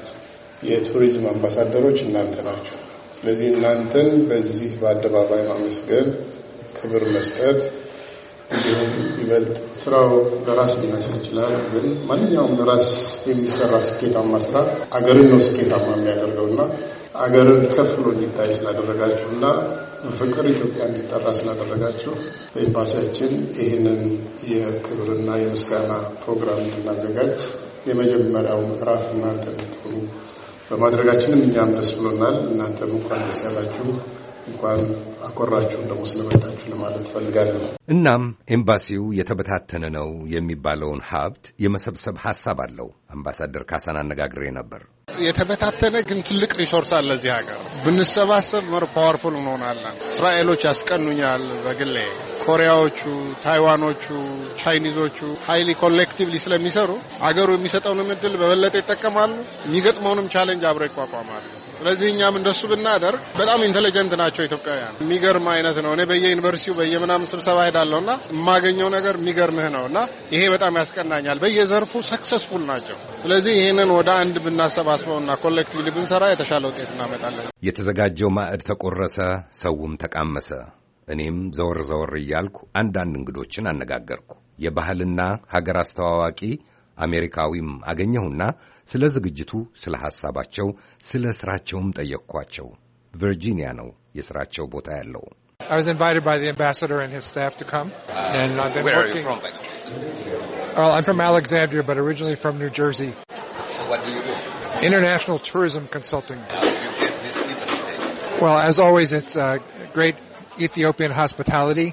የቱሪዝም አምባሳደሮች እናንተ ናቸው። ስለዚህ እናንተን በዚህ በአደባባይ ማመስገን፣ ክብር መስጠት እንዲሁም ይበልጥ ስራው ለራስ ሊመስል ይችላል፣ ግን ማንኛውም ለራስ የሚሰራ ስኬታማ ስራ አገርን ነው ስኬታማ የሚያደርገውና አገርን ከፍ ብሎ እንዲታይ ስላደረጋችሁና በፍቅር ኢትዮጵያ እንዲጠራ ስላደረጋችሁ በኤምባሲያችን ይህንን የክብርና የምስጋና ፕሮግራም እንድናዘጋጅ የመጀመሪያው ምዕራፍ እናንተ እንድትሆኑ በማድረጋችንም እኛም ደስ ብሎናል። እናንተም እንኳን ደስ ያላችሁ፣ እንኳን አኮራችሁን ደግሞ ስለመጣችሁ ለማለት ፈልጋለሁ። እናም ኤምባሲው የተበታተነ ነው የሚባለውን ሀብት የመሰብሰብ ሐሳብ አለው። አምባሳደር ካሳን አነጋግሬ ነበር። የተበታተነ ግን ትልቅ ሪሶርስ አለ እዚህ ሀገር። ብንሰባሰብ ሞር ፓወርፉል እንሆናለን። እስራኤሎች ያስቀኑኛል በግሌ። ኮሪያዎቹ፣ ታይዋኖቹ፣ ቻይኒዞቹ ሃይሊ ኮሌክቲቭሊ ስለሚሰሩ አገሩ የሚሰጠውን እድል በበለጠ ይጠቀማሉ። የሚገጥመውንም ቻሌንጅ አብረው ይቋቋማሉ። ስለዚህ እኛም እንደሱ ብናደርግ በጣም ኢንተለጀንት ናቸው ኢትዮጵያውያን። የሚገርም አይነት ነው። እኔ በየዩኒቨርሲቲው በየምናምን ስብሰባ ሄዳለሁና የማገኘው ነገር የሚገርምህ ነውና ይሄ በጣም ያስቀናኛል። በየዘርፉ ሰክሰስፉል ናቸው። ስለዚህ ይሄንን ወደ አንድ ብናሰባስበውና ኮሌክቲቭሊ ብንሰራ የተሻለ ውጤት እናመጣለን። የተዘጋጀው ማዕድ ተቆረሰ፣ ሰውም ተቃመሰ። እኔም ዘወር ዘወር እያልኩ አንዳንድ እንግዶችን አነጋገርኩ። የባህልና ሀገር አስተዋዋቂ አሜሪካዊም አገኘሁና ስለ ዝግጅቱ፣ ስለ ሐሳባቸው፣ ስለ ስራቸውም ጠየቅኳቸው። ቨርጂኒያ ነው የስራቸው ቦታ ያለው። I was invited by the ambassador and his staff to come. Uh, and I've been where working. are you from? Well, I'm from Alexandria, but originally from New Jersey. So what do you do? International tourism consulting. How do you get this invitation? Well, as always, it's uh, great Ethiopian hospitality.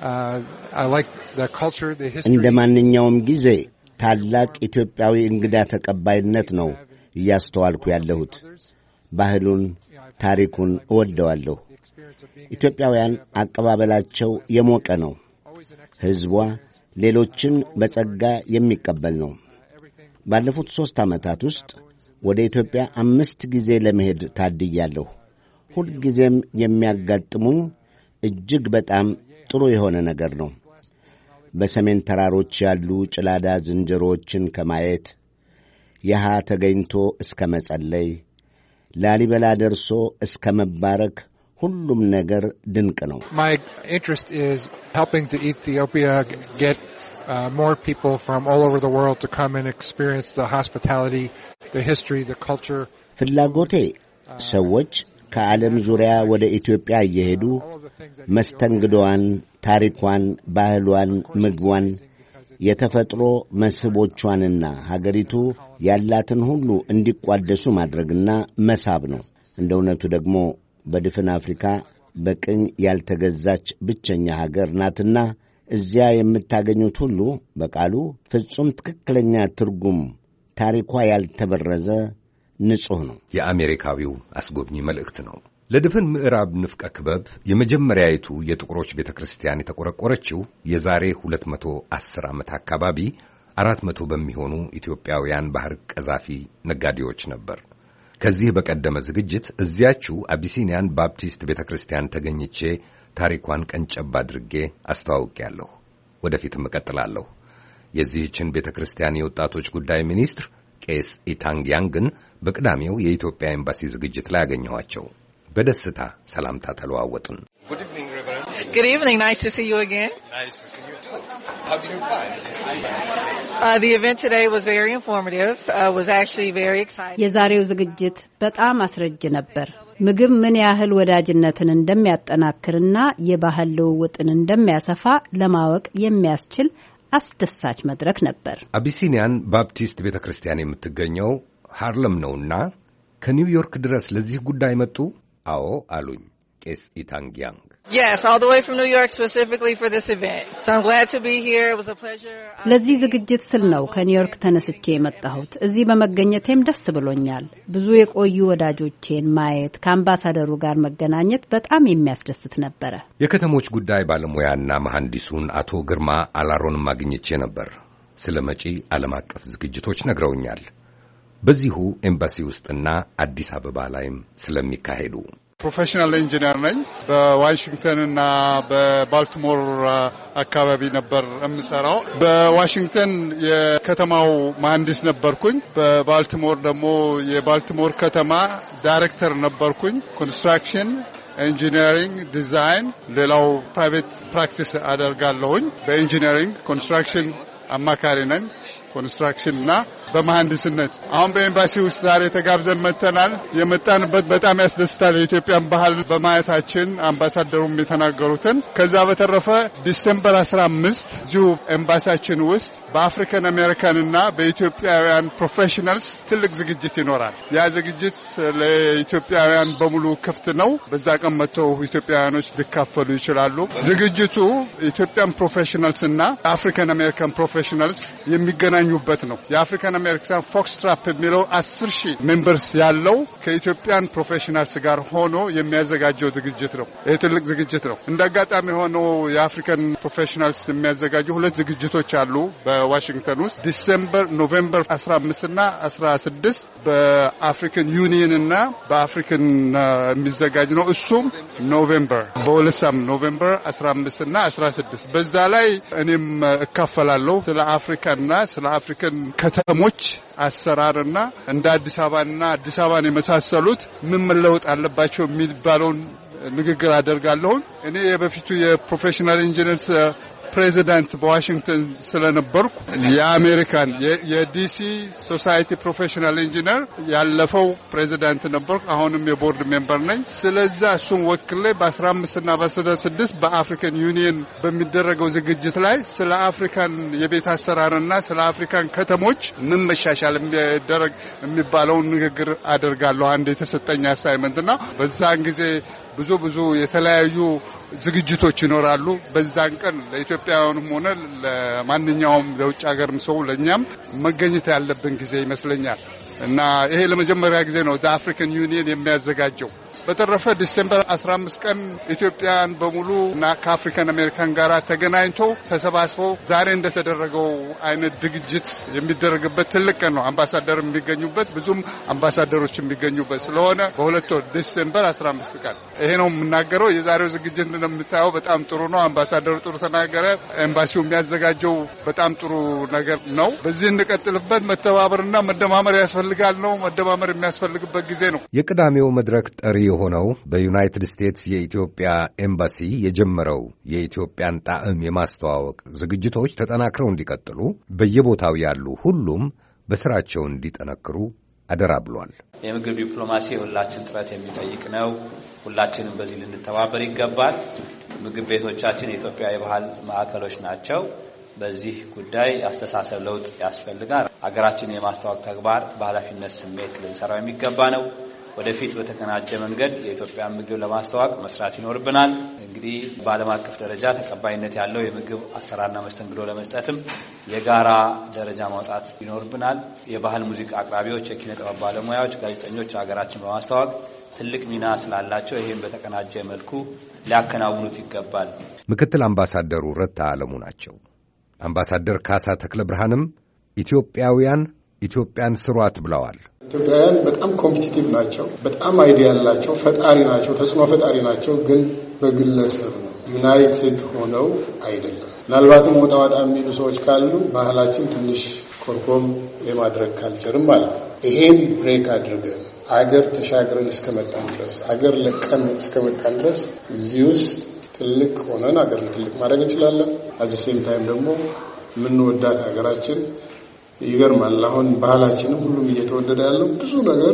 እንደ ማንኛውም ጊዜ ታላቅ ኢትዮጵያዊ እንግዳ ተቀባይነት ነው እያስተዋልኩ ያለሁት። ባህሉን፣ ታሪኩን እወደዋለሁ። ኢትዮጵያውያን አቀባበላቸው የሞቀ ነው። ሕዝቧ ሌሎችን በጸጋ የሚቀበል ነው። ባለፉት ሦስት ዓመታት ውስጥ ወደ ኢትዮጵያ አምስት ጊዜ ለመሄድ ታድያለሁ። ሁልጊዜም የሚያጋጥሙኝ እጅግ በጣም ጥሩ የሆነ ነገር ነው። በሰሜን ተራሮች ያሉ ጭላዳ ዝንጀሮዎችን ከማየት፣ የሃ ተገኝቶ እስከ መጸለይ፣ ላሊበላ ደርሶ እስከ መባረክ ሁሉም ነገር ድንቅ ነው። My interest is helping to Ethiopia get uh, more people from all over the world to come and experience the hospitality, the history, the culture. ፍላጎቴ ሰዎች ከዓለም ዙሪያ ወደ ኢትዮጵያ እየሄዱ መስተንግዶዋን፣ ታሪኳን፣ ባህሏን፣ ምግቧን፣ የተፈጥሮ መስህቦቿንና ሀገሪቱ ያላትን ሁሉ እንዲቋደሱ ማድረግና መሳብ ነው። እንደ እውነቱ ደግሞ በድፍን አፍሪካ በቅኝ ያልተገዛች ብቸኛ ሀገር ናትና እዚያ የምታገኙት ሁሉ በቃሉ ፍጹም ትክክለኛ ትርጉም ታሪኳ ያልተበረዘ ንጹሕ ነው። የአሜሪካዊው አስጎብኚ መልእክት ነው። ለድፍን ምዕራብ ንፍቀ ክበብ የመጀመሪያይቱ የጥቁሮች ቤተ ክርስቲያን የተቆረቆረችው የዛሬ ሁለት መቶ አስር ዓመት አካባቢ አራት መቶ በሚሆኑ ኢትዮጵያውያን ባህር ቀዛፊ ነጋዴዎች ነበር። ከዚህ በቀደመ ዝግጅት እዚያችው አቢሲኒያን ባፕቲስት ቤተ ክርስቲያን ተገኝቼ ታሪኳን ቀንጨብ አድርጌ አስተዋውቄያለሁ። ወደፊትም እቀጥላለሁ። የዚህችን ቤተ ክርስቲያን የወጣቶች ጉዳይ ሚኒስትር ቄስ ኢታንግ ያንግን በቅዳሜው የኢትዮጵያ ኤምባሲ ዝግጅት ላይ አገኘኋቸው። በደስታ ሰላምታ ተለዋወጥን። Good evening, Reverend. Good evening. Nice to see you again. Nice to see you too. How did you find it? Uh, the event today was very informative. Uh, was actually very exciting. የዛሬው ዝግጅት በጣም አስረጅ ነበር። ምግብ ምን ያህል ወዳጅነትን እንደሚያጠናክርና የባህል ልውውጥን እንደሚያሰፋ ለማወቅ የሚያስችል አስደሳች መድረክ ነበር። አቢሲኒያን ባፕቲስት ቤተክርስቲያን የምትገኘው ሃርለም ነውና ከኒውዮርክ ድረስ ለዚህ ጉዳይ መጡ? አዎ አሉኝ ቄስ ኢታንግ ያንግ። Yes, all the way from New York specifically for this event. So I'm glad to be here. It was a pleasure. ለዚህ ዝግጅት ስል ነው ከኒውዮርክ ተነስቼ የመጣሁት። እዚህ በመገኘቴም ደስ ብሎኛል። ብዙ የቆዩ ወዳጆቼን ማየት፣ ከአምባሳደሩ ጋር መገናኘት በጣም የሚያስደስት ነበረ። የከተሞች ጉዳይ ባለሙያና መሐንዲሱን አቶ ግርማ አላሮንም አግኝቼ ነበር። ስለ መጪ ዓለም አቀፍ ዝግጅቶች ነግረውኛል። በዚሁ ኤምባሲ ውስጥና አዲስ አበባ ላይም ስለሚካሄዱ ፕሮፌሽናል ኢንጂነር ነኝ። በዋሽንግተን እና በባልቲሞር አካባቢ ነበር የምሰራው። በዋሽንግተን የከተማው መሐንዲስ ነበርኩኝ። በባልቲሞር ደግሞ የባልቲሞር ከተማ ዳይሬክተር ነበርኩኝ። ኮንስትራክሽን፣ ኢንጂነሪንግ፣ ዲዛይን፣ ሌላው ፕራይቬት ፕራክቲስ አደርጋለሁኝ። በኢንጂነሪንግ ኮንስትራክሽን አማካሪ ነኝ። ኮንስትራክሽን እና በመሐንዲስነት አሁን በኤምባሲ ውስጥ ዛሬ ተጋብዘን መተናል። የመጣንበት በጣም ያስደስታል። የኢትዮጵያን ባህል በማየታችን አምባሳደሩም የተናገሩትን። ከዛ በተረፈ ዲሴምበር አስራ አምስት እዚሁ ኤምባሲያችን ውስጥ በአፍሪካን አሜሪካንና በኢትዮጵያውያን ፕሮፌሽናልስ ትልቅ ዝግጅት ይኖራል። ያ ዝግጅት ለኢትዮጵያውያን በሙሉ ክፍት ነው። በዛ ቀን መጥተው ኢትዮጵያውያኖች ሊካፈሉ ይችላሉ። ዝግጅቱ ኢትዮጵያን ፕሮፌሽናልስ እና አፍሪካን አሜሪካን ፕሮፌሽናልስ የሚገናኙበት ነው። የአፍሪካን አሜሪካን ፎክስ ትራፕ የሚለው አስር ሺህ ሜምበርስ ያለው ከኢትዮጵያን ፕሮፌሽናልስ ጋር ሆኖ የሚያዘጋጀው ዝግጅት ነው። ይህ ትልቅ ዝግጅት ነው። እንደ አጋጣሚ ሆኖ የአፍሪካን ፕሮፌሽናልስ የሚያዘጋጁ ሁለት ዝግጅቶች አሉ በዋሽንግተን ውስጥ ዲሴምበር ኖቬምበር አስራ አምስት እና አስራ ስድስት በአፍሪካን ዩኒየን እና በአፍሪካን የሚዘጋጅ ነው። እሱም ኖቬምበር በሁለት ሳምንት ኖቬምበር አስራ አምስት እና አስራ ስድስት በዛ ላይ እኔም እካፈላለሁ። ስለ አፍሪካና ስለ አፍሪካን ከተሞች አሰራርና እንደ አዲስ አበባና አዲስ አበባን የመሳሰሉት ምን መለወጥ አለባቸው የሚባለውን ንግግር አደርጋለሁ። እኔ የበፊቱ የፕሮፌሽናል ኢንጂነርስ ፕሬዚዳንት በዋሽንግተን ስለነበርኩ የአሜሪካን የዲሲ ሶሳይቲ ፕሮፌሽናል ኢንጂነር ያለፈው ፕሬዚዳንት ነበርኩ። አሁንም የቦርድ ሜምበር ነኝ። ስለዚህ እሱን ወክሌ በአስራ አምስት እና በአስራ ስድስት በአፍሪካን ዩኒየን በሚደረገው ዝግጅት ላይ ስለ አፍሪካን የቤት አሰራርና ስለ አፍሪካን ከተሞች ምን መሻሻል የሚደረግ የሚባለውን ንግግር አደርጋለሁ። አንድ የተሰጠኝ አሳይመንትና በዛን ጊዜ ብዙ ብዙ የተለያዩ ዝግጅቶች ይኖራሉ። በዛን ቀን ለኢትዮጵያውያንም ሆነ ለማንኛውም ለውጭ ሀገርም ሰው ለኛም መገኘት ያለብን ጊዜ ይመስለኛል እና ይሄ ለመጀመሪያ ጊዜ ነው አፍሪካን ዩኒየን የሚያዘጋጀው። በተረፈ ዲሴምበር አስራ አምስት ቀን ኢትዮጵያን በሙሉ እና ከአፍሪካን አሜሪካን ጋር ተገናኝቶ ተሰባስበው ዛሬ እንደተደረገው አይነት ዝግጅት የሚደረግበት ትልቅ ቀን ነው። አምባሳደር የሚገኙበት ብዙም አምባሳደሮች የሚገኙበት ስለሆነ በሁለት ወር ዲሴምበር አስራ አምስት ቀን ይሄ ነው የምናገረው። የዛሬው ዝግጅት እንደምታየው በጣም ጥሩ ነው። አምባሳደሩ ጥሩ ተናገረ። ኤምባሲው የሚያዘጋጀው በጣም ጥሩ ነገር ነው። በዚህ እንቀጥልበት። መተባበርና መደማመር ያስፈልጋል ነው። መደማመር የሚያስፈልግበት ጊዜ ነው። የቅዳሜው መድረክ ጠሪ የሆነው በዩናይትድ ስቴትስ የኢትዮጵያ ኤምባሲ የጀመረው የኢትዮጵያን ጣዕም የማስተዋወቅ ዝግጅቶች ተጠናክረው እንዲቀጥሉ በየቦታው ያሉ ሁሉም በስራቸው እንዲጠነክሩ አደራ ብሏል። የምግብ ዲፕሎማሲ ሁላችን ጥረት የሚጠይቅ ነው። ሁላችንም በዚህ ልንተባበር ይገባል። ምግብ ቤቶቻችን የኢትዮጵያ የባህል ማዕከሎች ናቸው። በዚህ ጉዳይ አስተሳሰብ ለውጥ ያስፈልጋል። ሀገራችንን የማስተዋወቅ ተግባር በኃላፊነት ስሜት ልንሰራው የሚገባ ነው። ወደፊት በተቀናጀ መንገድ የኢትዮጵያን ምግብ ለማስተዋወቅ መስራት ይኖርብናል። እንግዲህ በዓለም አቀፍ ደረጃ ተቀባይነት ያለው የምግብ አሰራርና መስተንግዶ ለመስጠትም የጋራ ደረጃ ማውጣት ይኖርብናል። የባህል ሙዚቃ አቅራቢዎች፣ የኪነ ጥበብ ባለሙያዎች፣ ጋዜጠኞች ሀገራችን በማስተዋወቅ ትልቅ ሚና ስላላቸው ይህን በተቀናጀ መልኩ ሊያከናውኑት ይገባል። ምክትል አምባሳደሩ ረታ አለሙ ናቸው። አምባሳደር ካሳ ተክለ ብርሃንም ኢትዮጵያውያን ኢትዮጵያን ስሯት ብለዋል። ኢትዮጵያውያን በጣም ኮምፒቲቲቭ ናቸው። በጣም አይዲያ ያላቸው ፈጣሪ ናቸው። ተጽዕኖ ፈጣሪ ናቸው። ግን በግለሰብ ነው፣ ዩናይትድ ሆነው አይደለም። ምናልባትም ወጣ ወጣ የሚሉ ሰዎች ካሉ ባህላችን ትንሽ ኮርኮም የማድረግ ካልቸርም አለ። ይሄን ብሬክ አድርገን አገር ተሻግረን እስከመጣን ድረስ አገር ለቀን እስከመጣን ድረስ እዚህ ውስጥ ትልቅ ሆነን አገር ትልቅ ማድረግ እንችላለን። አዚ ሴም ታይም ደግሞ የምንወዳት ሀገራችን ይገርማል። አሁን ባህላችንም ሁሉም እየተወደደ ያለው ብዙ ነገር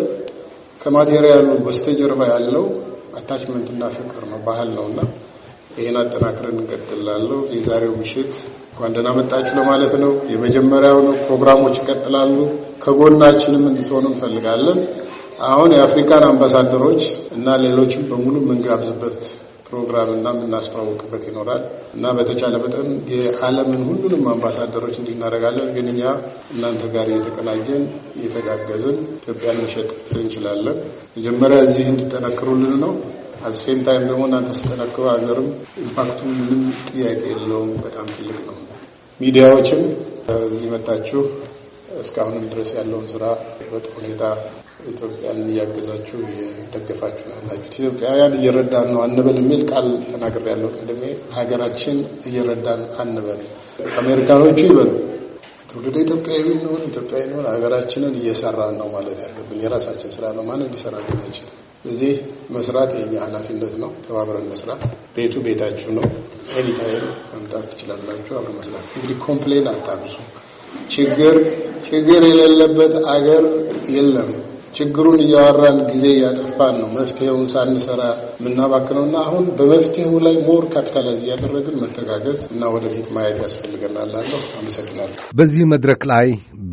ከማቴሪያሉ በስተጀርባ ያለው አታችመንትና ፍቅር ነው፣ ባህል ነውና ይሄን አጠናክረን እንቀጥላለን። የዛሬው ምሽት እንኳን ደህና መጣችሁ ለማለት ነው። የመጀመሪያው ነው። ፕሮግራሞች ይቀጥላሉ። ከጎናችንም እንድትሆኑ እንፈልጋለን። አሁን የአፍሪካን አምባሳደሮች እና ሌሎችም በሙሉ የምንጋብዝበት ፕሮግራም እና የምናስተዋውቅበት ይኖራል እና በተቻለ መጠን የዓለምን ሁሉንም አምባሳደሮች እንድናደርጋለን። ግን እኛ እናንተ ጋር እየተቀናጀን እየተጋገዝን ኢትዮጵያን መሸጥ እንችላለን። መጀመሪያ እዚህ እንድጠነክሩልን ነው። አት ሴም ታይም ደግሞ እናንተ ስትጠነክሩ ሀገርም ኢምፓክቱ ምንም ጥያቄ የለውም፣ በጣም ትልቅ ነው። ሚዲያዎችም እዚህ መጣችሁ እስካሁንም ድረስ ያለውን ስራ በጥሩ ሁኔታ ኢትዮጵያን እያገዛችሁ እየደገፋችሁ ያላችሁ ኢትዮጵያውያን እየረዳን ነው አንበል የሚል ቃል ተናግሬያለሁ ቀድሜ። ሀገራችን እየረዳን አንበል። አሜሪካኖቹ ይበሉ ትውልደ ኢትዮጵያዊ ነው ኢትዮጵያዊ ነው፣ ሀገራችንን እየሰራን ነው ማለት ያለብን። የራሳችን ስራ ነው፣ ማን እንዲሰራልን አይችልም። እዚህ መስራት የኛ ኃላፊነት ነው። ተባብረን መስራት። ቤቱ ቤታችሁ ነው። ኤኒታይም መምጣት ትችላላችሁ፣ አብረን መስራት። እንግዲህ ኮምፕሌን አታብዙ። ችግር ችግር የሌለበት አገር የለም። ችግሩን እያወራን ጊዜ እያጠፋን ነው መፍትሄውን ሳንሰራ የምናባክነውና አሁን በመፍትሄው ላይ ሞር ካፒታላይዝ እያደረግን መተጋገዝ እና ወደፊት ማየት ያስፈልገናል። አለሁ። አመሰግናለሁ። በዚህ መድረክ ላይ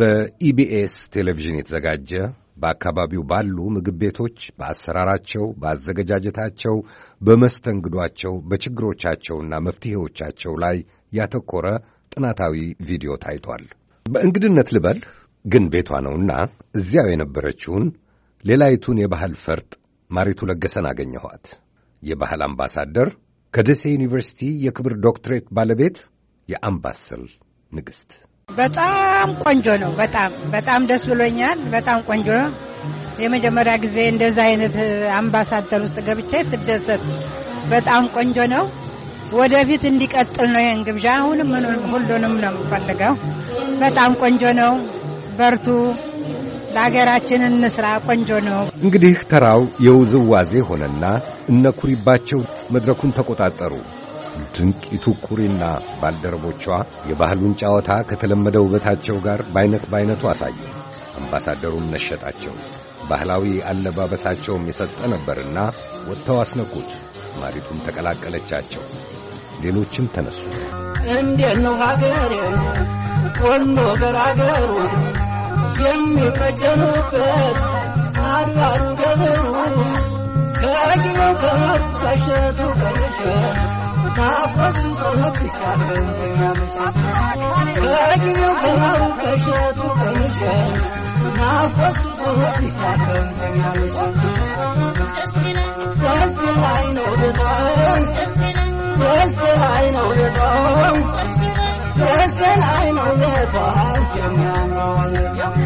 በኢቢኤስ ቴሌቪዥን የተዘጋጀ በአካባቢው ባሉ ምግብ ቤቶች በአሰራራቸው፣ በአዘገጃጀታቸው፣ በመስተንግዷቸው፣ በችግሮቻቸውና መፍትሄዎቻቸው ላይ ያተኮረ ጥናታዊ ቪዲዮ ታይቷል። በእንግድነት ልበል ግን ቤቷ ነውና እዚያው የነበረችውን ሌላይቱን የባህል ፈርጥ ማሪቱ ለገሰን አገኘኋት። የባህል አምባሳደር፣ ከደሴ ዩኒቨርሲቲ የክብር ዶክትሬት ባለቤት፣ የአምባሰል ንግሥት። በጣም ቆንጆ ነው። በጣም በጣም ደስ ብሎኛል። በጣም ቆንጆ ነው። የመጀመሪያ ጊዜ እንደዛ አይነት አምባሳደር ውስጥ ገብቼ ትደሰት። በጣም ቆንጆ ነው። ወደፊት እንዲቀጥል ነው ይሄን ግብዣ። አሁንም ሁሉንም ነው የምፈልገው። በጣም ቆንጆ ነው። በርቱ፣ ለሀገራችን እንስራ። ቆንጆ ነው። እንግዲህ ተራው የውዝዋዜ ሆነና እነ ኩሪባቸው መድረኩን ተቆጣጠሩ። ድንቂቱ ኩሪና ባልደረቦቿ የባህሉን ጨዋታ ከተለመደ ውበታቸው ጋር በአይነት በአይነቱ አሳዩ። አምባሳደሩም ነሸጣቸው። ባህላዊ አለባበሳቸውም የሰጠ ነበርና ወጥተው አስነኩት። ማሪቱም ተቀላቀለቻቸው። ሌሎችም ተነሱ። እንዴት ነው ሀገሬ ወሎ ገራገሩ የሚቀጀኑበት አድባሩ ደብሩ ከጊዜው ከሸቱ ከሸ ናፈሱ ተመክሻለሁ ከጊዜው ከሸቱ ከሸ ናፈሱ ተመክሻለሁ ደስ ላይ ነው በጣም ደስ ላይ ነው በጣም ደስ ላይ ነው በጣም የሚያምረው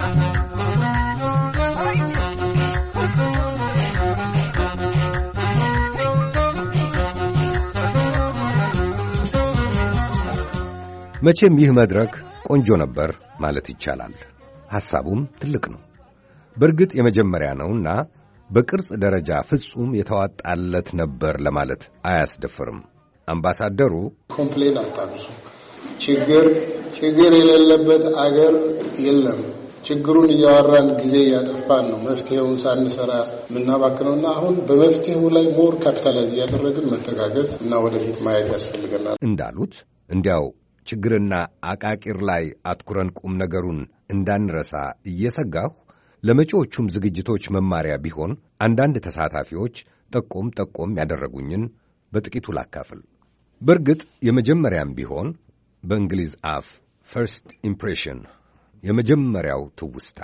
መቼም ይህ መድረክ ቆንጆ ነበር ማለት ይቻላል። ሐሳቡም ትልቅ ነው። በእርግጥ የመጀመሪያ ነውና በቅርጽ ደረጃ ፍጹም የተዋጣለት ነበር ለማለት አያስደፍርም። አምባሳደሩ ኮምፕሌን አታብዙ። ችግር ችግር የሌለበት አገር የለም። ችግሩን እያወራን ጊዜ እያጠፋን ነው መፍትሄውን ሳንሰራ ምናባክነውና አሁን በመፍትሄው ላይ ሞር ካፒታላይዝ እያደረግን መተጋገዝ እና ወደፊት ማየት ያስፈልገናል እንዳሉት እንዲያው ችግርና አቃቂር ላይ አትኩረን ቁም ነገሩን እንዳንረሳ እየሰጋሁ ለመጪዎቹም ዝግጅቶች መማሪያ ቢሆን አንዳንድ ተሳታፊዎች ጠቆም ጠቆም ያደረጉኝን በጥቂቱ ላካፍል። በእርግጥ የመጀመሪያም ቢሆን በእንግሊዝ አፍ ፈርስት ኢምፕሬሽን የመጀመሪያው ትውስታ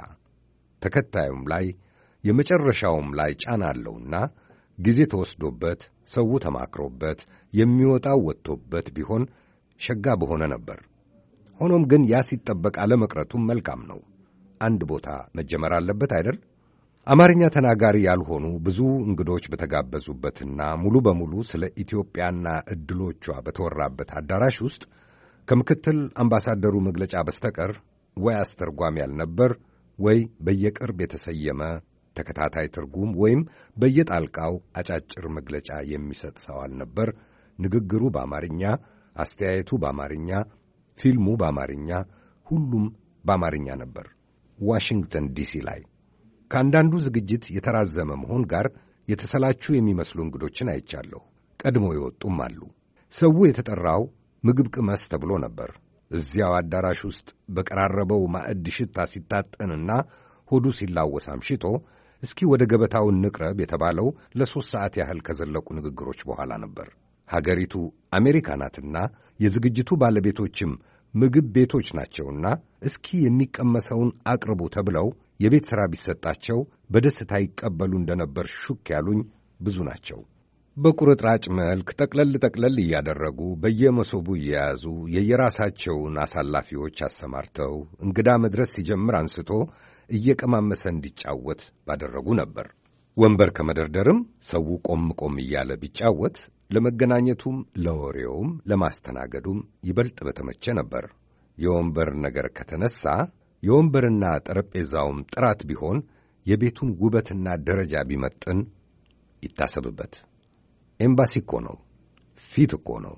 ተከታዩም ላይ የመጨረሻውም ላይ ጫና አለውና ጊዜ ተወስዶበት ሰው ተማክሮበት የሚወጣው ወጥቶበት ቢሆን ሸጋ በሆነ ነበር። ሆኖም ግን ያ ሲጠበቅ አለመቅረቱም መልካም ነው። አንድ ቦታ መጀመር አለበት አይደል? አማርኛ ተናጋሪ ያልሆኑ ብዙ እንግዶች በተጋበዙበትና ሙሉ በሙሉ ስለ ኢትዮጵያና ዕድሎቿ በተወራበት አዳራሽ ውስጥ ከምክትል አምባሳደሩ መግለጫ በስተቀር ወይ አስተርጓሚ ያልነበር ወይ በየቅርብ የተሰየመ ተከታታይ ትርጉም ወይም በየጣልቃው አጫጭር መግለጫ የሚሰጥ ሰው አልነበር። ንግግሩ በአማርኛ፣ አስተያየቱ በአማርኛ፣ ፊልሙ በአማርኛ፣ ሁሉም በአማርኛ ነበር። ዋሽንግተን ዲሲ ላይ ከአንዳንዱ ዝግጅት የተራዘመ መሆን ጋር የተሰላቹ የሚመስሉ እንግዶችን አይቻለሁ። ቀድሞ የወጡም አሉ። ሰው የተጠራው ምግብ ቅመስ ተብሎ ነበር። እዚያው አዳራሽ ውስጥ በቀራረበው ማዕድ ሽታ ሲታጠንና ሆዱ ሲላወስ አምሽቶ እስኪ ወደ ገበታው እንቅረብ የተባለው ለሦስት ሰዓት ያህል ከዘለቁ ንግግሮች በኋላ ነበር። ሀገሪቱ አሜሪካ ናትና የዝግጅቱ ባለቤቶችም ምግብ ቤቶች ናቸውና እስኪ የሚቀመሰውን አቅርቡ ተብለው የቤት ሥራ ቢሰጣቸው በደስታ ይቀበሉ እንደነበር ሹክ ያሉኝ ብዙ ናቸው። በቁርጥራጭ መልክ ጠቅለል ጠቅለል እያደረጉ በየመሶቡ እየያዙ የየራሳቸውን አሳላፊዎች አሰማርተው እንግዳ መድረስ ሲጀምር አንስቶ እየቀማመሰ እንዲጫወት ባደረጉ ነበር። ወንበር ከመደርደርም ሰው ቆም ቆም እያለ ቢጫወት ለመገናኘቱም ለወሬውም ለማስተናገዱም ይበልጥ በተመቸ ነበር። የወንበር ነገር ከተነሳ የወንበርና ጠረጴዛውም ጥራት ቢሆን የቤቱን ውበትና ደረጃ ቢመጥን ይታሰብበት። ኤምባሲ እኮ ነው፣ ፊት እኮ ነው።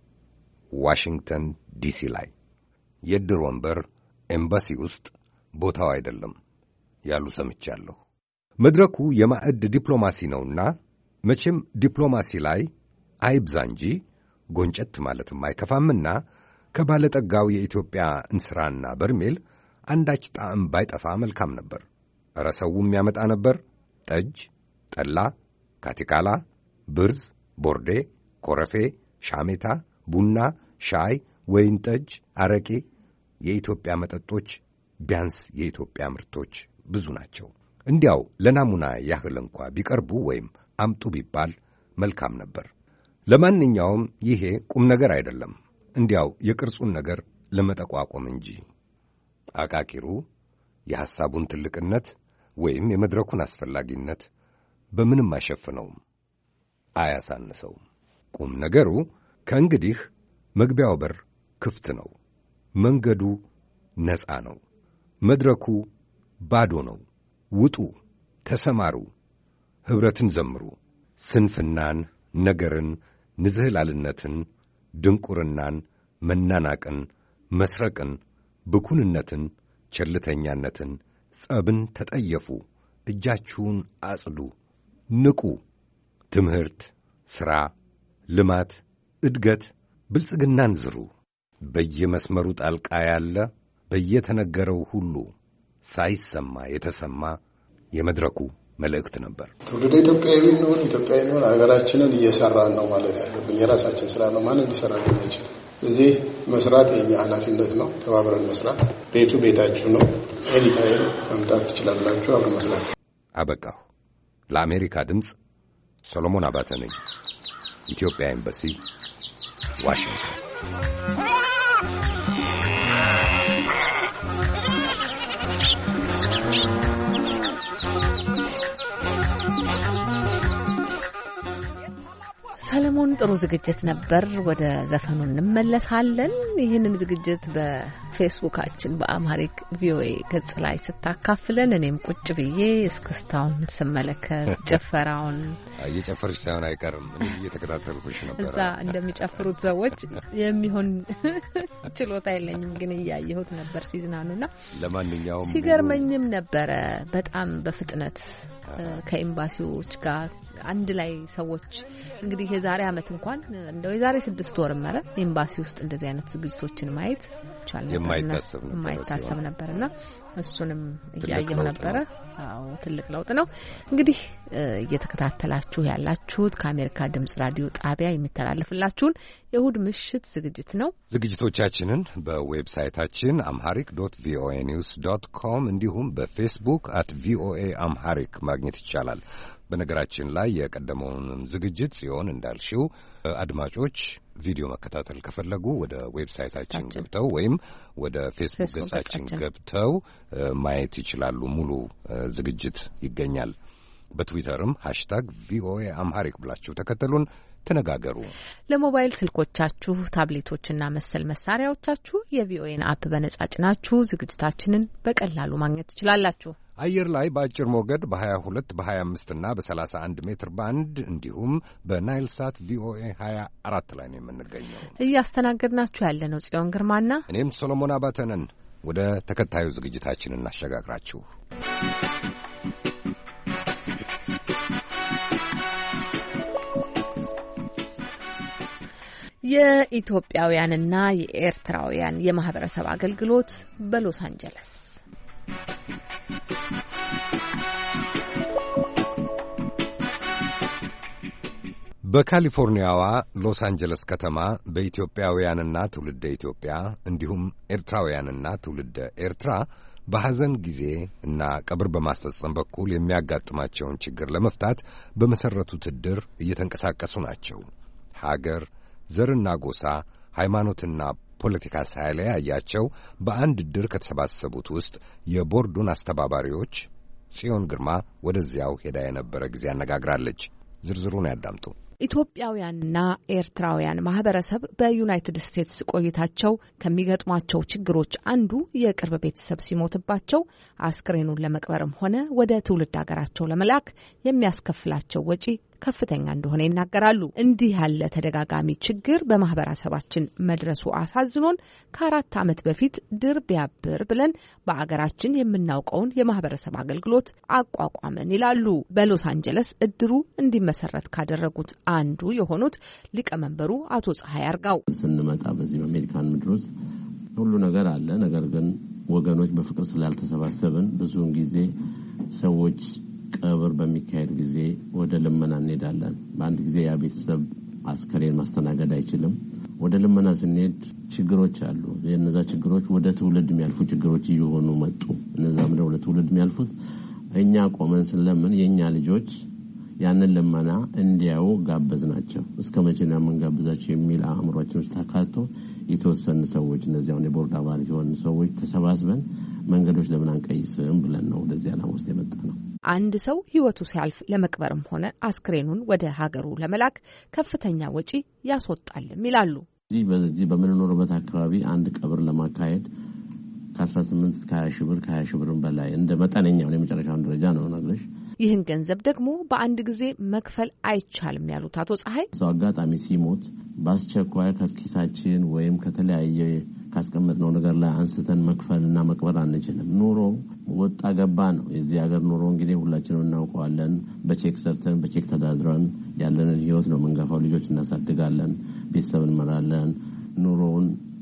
ዋሽንግተን ዲሲ ላይ የድር ወንበር ኤምባሲ ውስጥ ቦታው አይደለም ያሉ ሰምቻለሁ። መድረኩ የማዕድ ዲፕሎማሲ ነውና መቼም ዲፕሎማሲ ላይ አይብዛ እንጂ ጎንጨት ማለትም አይከፋምና ከባለጠጋው የኢትዮጵያ እንስራና በርሜል አንዳች ጣዕም ባይጠፋ መልካም ነበር። ኧረ ሰውም ያመጣ ነበር። ጠጅ፣ ጠላ፣ ካቲካላ፣ ብርዝ፣ ቦርዴ፣ ኮረፌ፣ ሻሜታ፣ ቡና፣ ሻይ፣ ወይን ጠጅ፣ አረቄ። የኢትዮጵያ መጠጦች ቢያንስ የኢትዮጵያ ምርቶች ብዙ ናቸው። እንዲያው ለናሙና ያህል እንኳ ቢቀርቡ ወይም አምጡ ቢባል መልካም ነበር። ለማንኛውም ይሄ ቁም ነገር አይደለም፣ እንዲያው የቅርጹን ነገር ለመጠቋቆም እንጂ አቃቂሩ የሐሳቡን ትልቅነት ወይም የመድረኩን አስፈላጊነት በምንም አይሸፍነውም፣ አያሳንሰውም። ቁም ነገሩ ከእንግዲህ መግቢያው በር ክፍት ነው፣ መንገዱ ነፃ ነው፣ መድረኩ ባዶ ነው። ውጡ፣ ተሰማሩ፣ ኅብረትን ዘምሩ። ስንፍናን፣ ነገርን፣ ንዝህላልነትን፣ ድንቁርናን፣ መናናቅን፣ መስረቅን፣ ብኩንነትን፣ ቸልተኛነትን፣ ጸብን ተጠየፉ። እጃችሁን አጽዱ፣ ንቁ። ትምህርት፣ ሥራ፣ ልማት፣ ዕድገት፣ ብልጽግናን ዝሩ። በየመስመሩ ጣልቃ ያለ በየተነገረው ሁሉ ሳይሰማ የተሰማ የመድረኩ መልእክት ነበር። ትውልደ ኢትዮጵያዊ ነው ኢትዮጵያዊ ነው ሀገራችንን እየሰራን ነው ማለት ያለብን የራሳችን ስራ ነው ማንም ሊሰራልን አይችልም። እዚህ መስራት የኛ ኃላፊነት ነው። ተባብረን መስራት ቤቱ ቤታችሁ ነው። ኤኒታይም መምጣት ትችላላችሁ አብረን መስራት። አበቃሁ። ለአሜሪካ ድምፅ ሰሎሞን አባተ ነኝ። ኢትዮጵያ ኤምባሲ ዋሽንግተን። ሰለሞን ጥሩ ዝግጅት ነበር። ወደ ዘፈኑ እንመለሳለን። ይህንን ዝግጅት በፌስቡካችን በአምሃሪክ ቪኦኤ ገጽ ላይ ስታካፍለን እኔም ቁጭ ብዬ እስክስታውን ስመለከት ጭፈራውን እየጨፈርሽ ሳይሆን አይቀርም እኔ እየተከታተልኩሽ ነበር። እዛ እንደሚጨፍሩት ሰዎች የሚሆን ችሎታ የለኝም ግን እያየሁት ነበር ሲዝናኑና ለማንኛውም ሲገርመኝም ነበረ በጣም በፍጥነት ከኤምባሲዎች ጋር አንድ ላይ ሰዎች እንግዲህ የዛሬ አመት እንኳን እንደው የዛሬ ስድስት ወር መረ ኤምባሲ ውስጥ እንደዚህ አይነት ዝግጅቶችን ማየት ይቻላል የማይታሰብ ነበር የማይታሰብ ነበርና እሱንም እያየሁ ነበር። አዎ ትልቅ ለውጥ ነው። እንግዲህ እየተከታተላችሁ ያላችሁት ከአሜሪካ ድምጽ ራዲዮ ጣቢያ የሚተላለፍላችሁን የእሁድ ምሽት ዝግጅት ነው። ዝግጅቶቻችንን በዌብሳይታችን amharic dot voa news dot com እንዲሁም በፌስቡክ at voa amharic ማግኘት ይቻላል። በነገራችን ላይ የቀደመውንም ዝግጅት ሲሆን እንዳልሽው አድማጮች ቪዲዮ መከታተል ከፈለጉ ወደ ዌብሳይታችን ገብተው ወይም ወደ ፌስቡክ ገጻችን ገብተው ማየት ይችላሉ። ሙሉ ዝግጅት ይገኛል። በትዊተርም ሃሽታግ ቪኦኤ አምሃሪክ ብላችሁ ተከተሉን፣ ተነጋገሩ። ለሞባይል ስልኮቻችሁ ታብሌቶችና መሰል መሳሪያዎቻችሁ የቪኦኤን አፕ በነጻ ጭናችሁ ዝግጅታችንን በቀላሉ ማግኘት ትችላላችሁ። አየር ላይ በአጭር ሞገድ በ22 በ25 እና በ31 ሜትር ባንድ እንዲሁም በናይል ሳት ቪኦኤ ሀያ አራት ላይ ነው የምንገኘው። እያስተናገድናችሁ ያለነው ጽዮን ግርማና እኔም ሶሎሞን አባተ ነን። ወደ ተከታዩ ዝግጅታችን እናሸጋግራችሁ። የኢትዮጵያውያንና የኤርትራውያን የማህበረሰብ አገልግሎት በሎስ አንጀለስ በካሊፎርኒያዋ ሎስ አንጀለስ ከተማ በኢትዮጵያውያንና ትውልደ ኢትዮጵያ እንዲሁም ኤርትራውያንና ትውልደ ኤርትራ በሐዘን ጊዜ እና ቀብር በማስፈጸም በኩል የሚያጋጥማቸውን ችግር ለመፍታት በመሠረቱት ዕድር እየተንቀሳቀሱ ናቸው። ሀገር፣ ዘርና ጎሳ፣ ሃይማኖትና ፖለቲካ ሳይለያያቸው በአንድ ዕድር ከተሰባሰቡት ውስጥ የቦርዱን አስተባባሪዎች ጽዮን ግርማ ወደዚያው ሄዳ የነበረ ጊዜ አነጋግራለች። ዝርዝሩን ያዳምጡ። ኢትዮጵያውያንና ኤርትራውያን ማህበረሰብ በዩናይትድ ስቴትስ ቆይታቸው ከሚገጥሟቸው ችግሮች አንዱ የቅርብ ቤተሰብ ሲሞትባቸው አስክሬኑን ለመቅበርም ሆነ ወደ ትውልድ ሀገራቸው ለመላክ የሚያስከፍላቸው ወጪ ከፍተኛ እንደሆነ ይናገራሉ። እንዲህ ያለ ተደጋጋሚ ችግር በማህበረሰባችን መድረሱ አሳዝኖን ከአራት ዓመት በፊት ድር ቢያብር ብለን በአገራችን የምናውቀውን የማህበረሰብ አገልግሎት አቋቋመን ይላሉ። በሎስ አንጀለስ እድሩ እንዲመሰረት ካደረጉት አንዱ የሆኑት ሊቀመንበሩ አቶ ፀሐይ አርጋው ስንመጣ በዚህ በአሜሪካን ምድር ውስጥ ሁሉ ነገር አለ። ነገር ግን ወገኖች በፍቅር ስላልተሰባሰብን ብዙውን ጊዜ ሰዎች ቀብር በሚካሄድ ጊዜ ወደ ልመና እንሄዳለን። በአንድ ጊዜ ያ ቤተሰብ አስከሬን ማስተናገድ አይችልም። ወደ ልመና ስንሄድ ችግሮች አሉ። የነዛ ችግሮች ወደ ትውልድ የሚያልፉ ችግሮች እየሆኑ መጡ። እነዛም ወደ ትውልድ የሚያልፉት እኛ ቆመን ስለምን የኛ ልጆች ያንን ልመና እንዲያው ጋበዝናቸው። እስከ መቼ ነው የምንጋብዛቸው የሚል አእምሮአችን ውስጥ ተካቶ የተወሰኑ ሰዎች እነዚያውን የቦርድ አባላት የሆኑ ሰዎች ተሰባስበን መንገዶች ለምን አንቀይስም ብለን ነው ወደዚህ ዓላማ ውስጥ የመጣ ነው። አንድ ሰው ህይወቱ ሲያልፍ ለመቅበርም ሆነ አስክሬኑን ወደ ሀገሩ ለመላክ ከፍተኛ ወጪ ያስወጣልም ይላሉ። እዚህ በዚህ በምንኖርበት አካባቢ አንድ ቀብር ለማካሄድ ከአስራ ስምንት እስከ ሀያ ሺህ ብር ከሀያ ሺህ ብር በላይ እንደ መጠነኛው የመጨረሻውን ደረጃ ነው ነግረሽ። ይህን ገንዘብ ደግሞ በአንድ ጊዜ መክፈል አይቻልም ያሉት አቶ ፀሐይ ሰው አጋጣሚ ሲሞት በአስቸኳይ ከኪሳችን ወይም ከተለያየ ካስቀመጥነው ነገር ላይ አንስተን መክፈልና መቅበር አንችልም። ኑሮ ወጣ ገባ ነው። የዚህ ሀገር ኑሮ እንግዲህ ሁላችንም እናውቀዋለን። በቼክ ሰርተን በቼክ ተዳድረን ያለንን ህይወት ነው መንገፋው። ልጆች እናሳድጋለን፣ ቤተሰብ እንመራለን። ኑሮውን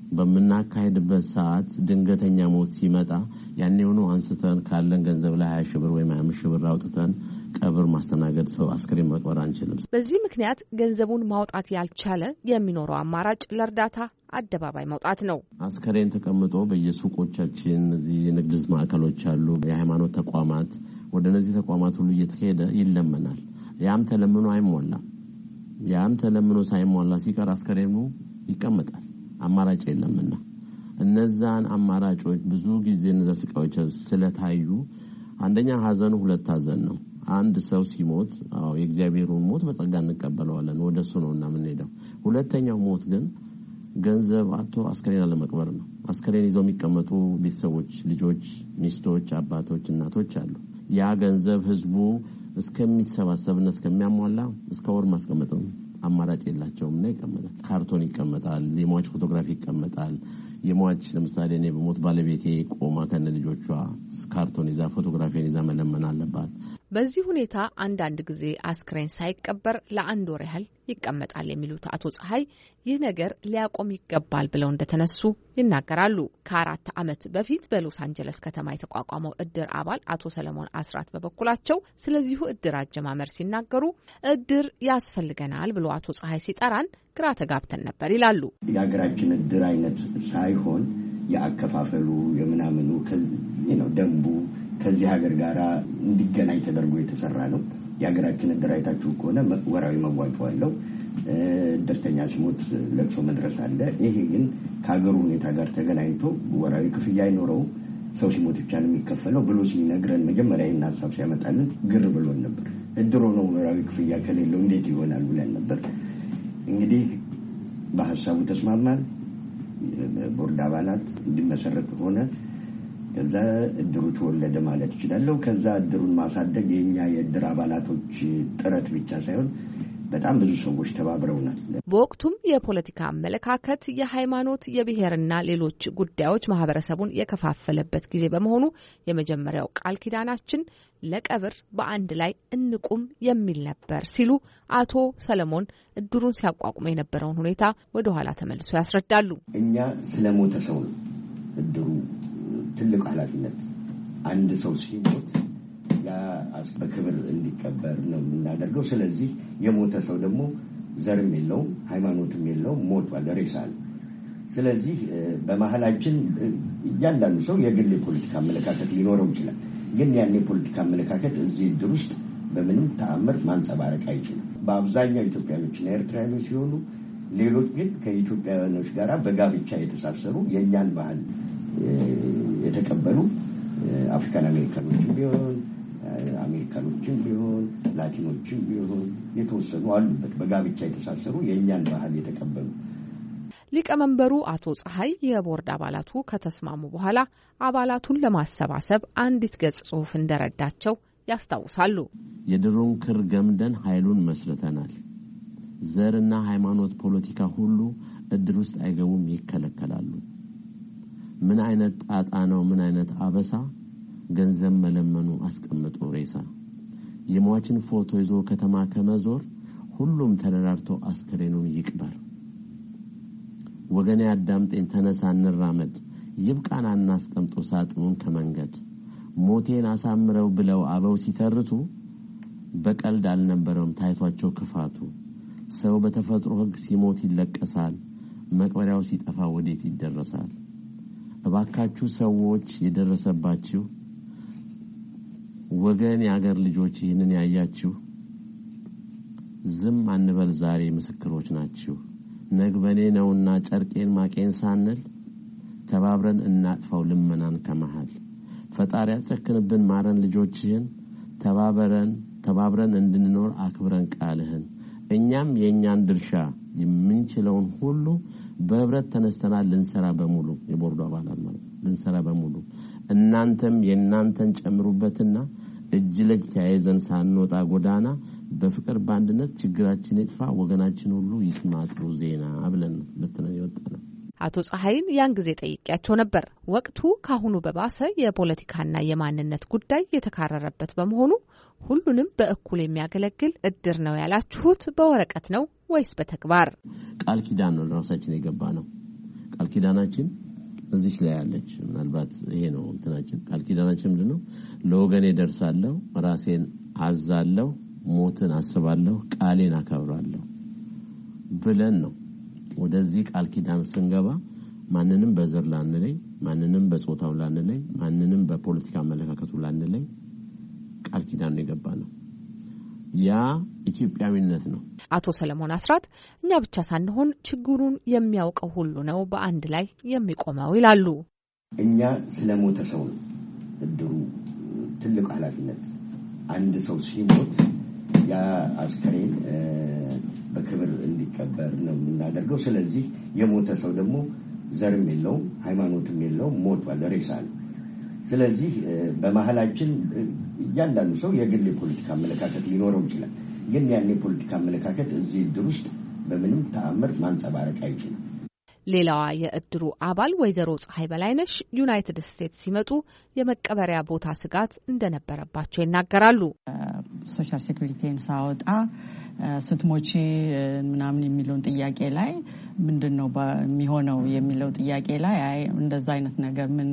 በመናካሄድበት ሰዓት ድንገተኛ ሞት ሲመጣ ያኔውኑ አንስተን ካለን ገንዘብ ላይ ሃያ ሺህ ብር ወይ ሃያ አምስት ሺህ ብር አውጥተን ቀብር ማስተናገድ ሰው አስክሬን መቅበር አንችልም። በዚህ ምክንያት ገንዘቡን ማውጣት ያልቻለ የሚኖረው አማራጭ ለእርዳታ አደባባይ መውጣት ነው። አስክሬን ተቀምጦ በየሱቆቻችን እዚህ የንግድ ማዕከሎች አሉ፣ የሃይማኖት ተቋማት፣ ወደ እነዚህ ተቋማት ሁሉ እየተካሄደ ይለመናል። ያም ተለምኖ አይሞላም። ያም ተለምኖ ሳይሞላ ሲቀር አስክሬኑ ይቀመጣል። አማራጭ የለምና እነዛን አማራጮች ብዙ ጊዜ እነዛ ስቃዮች ስለታዩ አንደኛ ሀዘኑ ሁለት ሀዘን ነው። አንድ ሰው ሲሞት አዎ የእግዚአብሔርን ሞት በጸጋ እንቀበለዋለን፣ ወደሱ ነውና የምንሄደው። ሁለተኛው ሞት ግን ገንዘብ አጥቶ አስክሬን አለመቅበር ነው። አስክሬን ይዘው የሚቀመጡ ቤተሰቦች፣ ልጆች፣ ሚስቶች፣ አባቶች፣ እናቶች አሉ። ያ ገንዘብ ህዝቡ እስከሚሰባሰብና እስከሚያሟላ እስከ ወር ማስቀመጥም አማራጭ የላቸውም እና ይቀመጣል። ካርቶን ይቀመጣል፣ የሟች ፎቶግራፊ ይቀመጣል። የሟች ለምሳሌ እኔ በሞት ባለቤቴ ቆማ ከነ ልጆቿ ካርቶን ይዛ ፎቶግራፊን ይዛ መለመን አለባት። በዚህ ሁኔታ አንዳንድ ጊዜ አስክሬን ሳይቀበር ለአንድ ወር ያህል ይቀመጣል የሚሉት አቶ ፀሐይ ይህ ነገር ሊያቆም ይገባል ብለው እንደተነሱ ይናገራሉ። ከአራት ዓመት በፊት በሎስ አንጀለስ ከተማ የተቋቋመው እድር አባል አቶ ሰለሞን አስራት በበኩላቸው ስለዚሁ እድር አጀማመር ሲናገሩ እድር ያስፈልገናል ብሎ አቶ ፀሐይ ሲጠራን ግራ ተጋብተን ነበር ይላሉ። የሀገራችን እድር አይነት ሳይሆን የአከፋፈሉ የምናምኑ ነው ደንቡ ከዚህ ሀገር ጋር እንዲገናኝ ተደርጎ የተሰራ ነው። የሀገራችን እድር አይታችሁ ከሆነ ወራዊ መዋጮ አለው። እድርተኛ ሲሞት ለቅሶ መድረስ አለ። ይሄ ግን ከሀገሩ ሁኔታ ጋር ተገናኝቶ ወራዊ ክፍያ አይኖረው፣ ሰው ሲሞት ብቻ ነው የሚከፈለው ብሎ ሲነግረን መጀመሪያ ይህን ሀሳብ ሲያመጣልን ግር ብሎን ነበር። እድሮ ነው ወራዊ ክፍያ ከሌለው እንዴት ይሆናል ብለን ነበር። እንግዲህ በሀሳቡ ተስማማን። ቦርድ አባላት እንዲመሰረት ሆነ። ከዛ እድሩ ተወለደ ማለት ይችላል። ከዛ እድሩን ማሳደግ የኛ የእድር አባላቶች ጥረት ብቻ ሳይሆን በጣም ብዙ ሰዎች ተባብረውናል። በወቅቱም የፖለቲካ አመለካከት፣ የሃይማኖት፣ የብሔርና ሌሎች ጉዳዮች ማህበረሰቡን የከፋፈለበት ጊዜ በመሆኑ የመጀመሪያው ቃል ኪዳናችን ለቀብር በአንድ ላይ እንቁም የሚል ነበር ሲሉ አቶ ሰለሞን እድሩን ሲያቋቁሙ የነበረውን ሁኔታ ወደ ኋላ ተመልሶ ያስረዳሉ። እኛ ስለሞተ ሰው ነው እድሩ ትልቅ ኃላፊነት። አንድ ሰው ሲሞት ያ በክብር እንዲቀበር ነው የምናደርገው። ስለዚህ የሞተ ሰው ደግሞ ዘርም የለውም ሃይማኖትም የለውም፣ ሞቷል፣ ሬሳ ነው። ስለዚህ በመሀላችን እያንዳንዱ ሰው የግል የፖለቲካ አመለካከት ሊኖረው ይችላል። ግን ያን የፖለቲካ አመለካከት እዚህ እድር ውስጥ በምንም ተአምር ማንጸባረቅ አይችልም። በአብዛኛው ኢትዮጵያኖችና ኤርትራውያኖች ሲሆኑ ሌሎች ግን ከኢትዮጵያውያኖች ጋር በጋብቻ የተሳሰሩ የእኛን ባህል የተቀበሉ አፍሪካን አሜሪካኖችም ቢሆን አሜሪካኖችም ቢሆን ላቲኖችም ቢሆን የተወሰኑ አሉበት በጋብቻ የተሳሰሩ የእኛን ባህል የተቀበሉ። ሊቀመንበሩ አቶ ፀሐይ የቦርድ አባላቱ ከተስማሙ በኋላ አባላቱን ለማሰባሰብ አንዲት ገጽ ጽሑፍ እንደረዳቸው ያስታውሳሉ። የድሩን ክር ገምደን ኃይሉን መስርተናል። ዘርና ሃይማኖት፣ ፖለቲካ ሁሉ እድር ውስጥ አይገቡም፣ ይከለከላሉ። ምን አይነት ጣጣ ነው! ምን አይነት አበሳ! ገንዘብ መለመኑ አስቀምጦ ሬሳ። የሟችን ፎቶ ይዞ ከተማ ከመዞር ሁሉም ተደራርቶ አስከሬኑን ይቅበር። ወገኔ አዳምጤን፣ ተነሳ እንራመድ፣ ይብቃና እናስቀምጦ ሳጥኑን ከመንገድ። ሞቴን አሳምረው ብለው አበው ሲተርቱ በቀልድ አልነበረም ታይቷቸው ክፋቱ። ሰው በተፈጥሮ ሕግ ሲሞት ይለቀሳል፣ መቅበሪያው ሲጠፋ ወዴት ይደረሳል? እባካችሁ ሰዎች የደረሰባችሁ ወገን ያገር ልጆች ይህንን ያያችሁ ዝም አንበል፣ ዛሬ ምስክሮች ናችሁ። ነግበኔ ነውና ጨርቄን ማቄን ሳንል ተባብረን እናጥፋው ልመናን ከመሃል። ፈጣሪ ያጨክንብን ማረን ልጆችህን፣ ተባብረን ተባብረን እንድንኖር አክብረን ቃልህን። እኛም የኛን ድርሻ የምንችለውን ሁሉ በህብረት ተነስተናል ልንሰራ በሙሉ የቦርዱ አባላት ማለት ልንሰራ በሙሉ። እናንተም የናንተን ጨምሩበትና እጅ ለእጅ ተያይዘን ሳንወጣ ጎዳና በፍቅር ባንድነት ችግራችን ይጥፋ ወገናችን ሁሉ ይስማ ጥሩ ዜና ብለን በተነ ይወጣና አቶ ፀሐይን ያን ጊዜ ጠይቄያቸው ነበር። ወቅቱ ካሁኑ በባሰ የፖለቲካና የማንነት ጉዳይ የተካረረበት በመሆኑ ሁሉንም በእኩል የሚያገለግል እድር ነው ያላችሁት በወረቀት ነው ወይስ በተግባር? ቃል ኪዳን ነው ራሳችን የገባ ነው። ቃል ኪዳናችን እዚህ ላይ ያለች ምናልባት ይሄ ነው እንትናችን ቃል ኪዳናችን ምንድነው ለወገኔ ደርሳለሁ ራሴን አዛለሁ ሞትን አስባለሁ ቃሌን አከብራለሁ ብለን ነው ወደዚህ ቃል ኪዳን ስንገባ ማንንም በዘር ላንለይ ማንንም በጾታው ላንለይ ማንንም በፖለቲካ አመለካከቱ ላንለይ ቃል ኪዳን የገባ ነው ያ ኢትዮጵያዊነት ነው። አቶ ሰለሞን አስራት እኛ ብቻ ሳንሆን ችግሩን የሚያውቀው ሁሉ ነው በአንድ ላይ የሚቆመው ይላሉ። እኛ ስለሞተ ሰው ነው እድሩ ትልቅ ኃላፊነት አንድ ሰው ሲሞት ያ አስከሬን በክብር እንዲቀበር ነው የምናደርገው። ስለዚህ የሞተ ሰው ደግሞ ዘርም የለውም ሃይማኖትም የለውም ሞቷል ሬሳ ነው። ስለዚህ በመሐላችን እያንዳንዱ ሰው የግል የፖለቲካ አመለካከት ሊኖረው ይችላል። ግን ያን የፖለቲካ አመለካከት እዚህ እድር ውስጥ በምንም ተአምር ማንጸባረቅ አይችልም። ሌላዋ የእድሩ አባል ወይዘሮ ፀሐይ በላይነሽ ዩናይትድ ስቴትስ ሲመጡ የመቀበሪያ ቦታ ስጋት እንደነበረባቸው ይናገራሉ። ሶሻል ሴኩሪቲን ሳወጣ ስትሞቺ ምናምን የሚለውን ጥያቄ ላይ ምንድነው የሚሆነው የሚለው ጥያቄ ላይ አይ እንደዛ አይነት ነገር ምን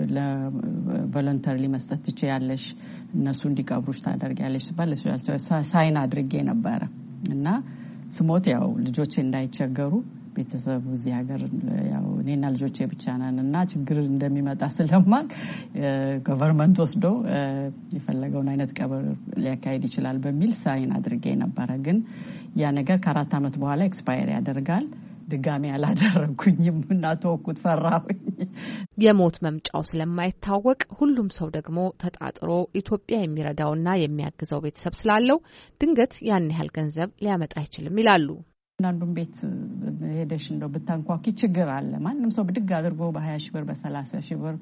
ለቮለንተሪ መስጠት ትችያለሽ እነሱ እንዲቀብሩሽ ታደርጊያለሽ ባለ ሳይን አድርጌ ነበር እና ስሞት ያው ልጆቼ እንዳይቸገሩ ቤተሰብ እዚህ ሀገር ያው እኔና ልጆቼ ብቻ ነን እና ችግር እንደሚመጣ ስለማቅ ገቨርንመንት ወስዶ የፈለገውን አይነት ቀብር ሊያካሂድ ይችላል በሚል ሳይን አድርጌ ነበር። ግን ያ ነገር ከአራት አመት በኋላ ኤክስፓየር ያደርጋል። ድጋሚ ያላደረኩኝም እና ተወኩት ፈራሁኝ። የሞት መምጫው ስለማይታወቅ ሁሉም ሰው ደግሞ ተጣጥሮ ኢትዮጵያ የሚረዳውና የሚያግዘው ቤተሰብ ስላለው ድንገት ያን ያህል ገንዘብ ሊያመጣ አይችልም ይላሉ። አንዱን ቤት ሄደሽ እንደው ብታንኳኪ ችግር አለ። ማንንም ሰው ብድግ አድርጎ በ20 ሺህ ብር በ30 ሺህ ብር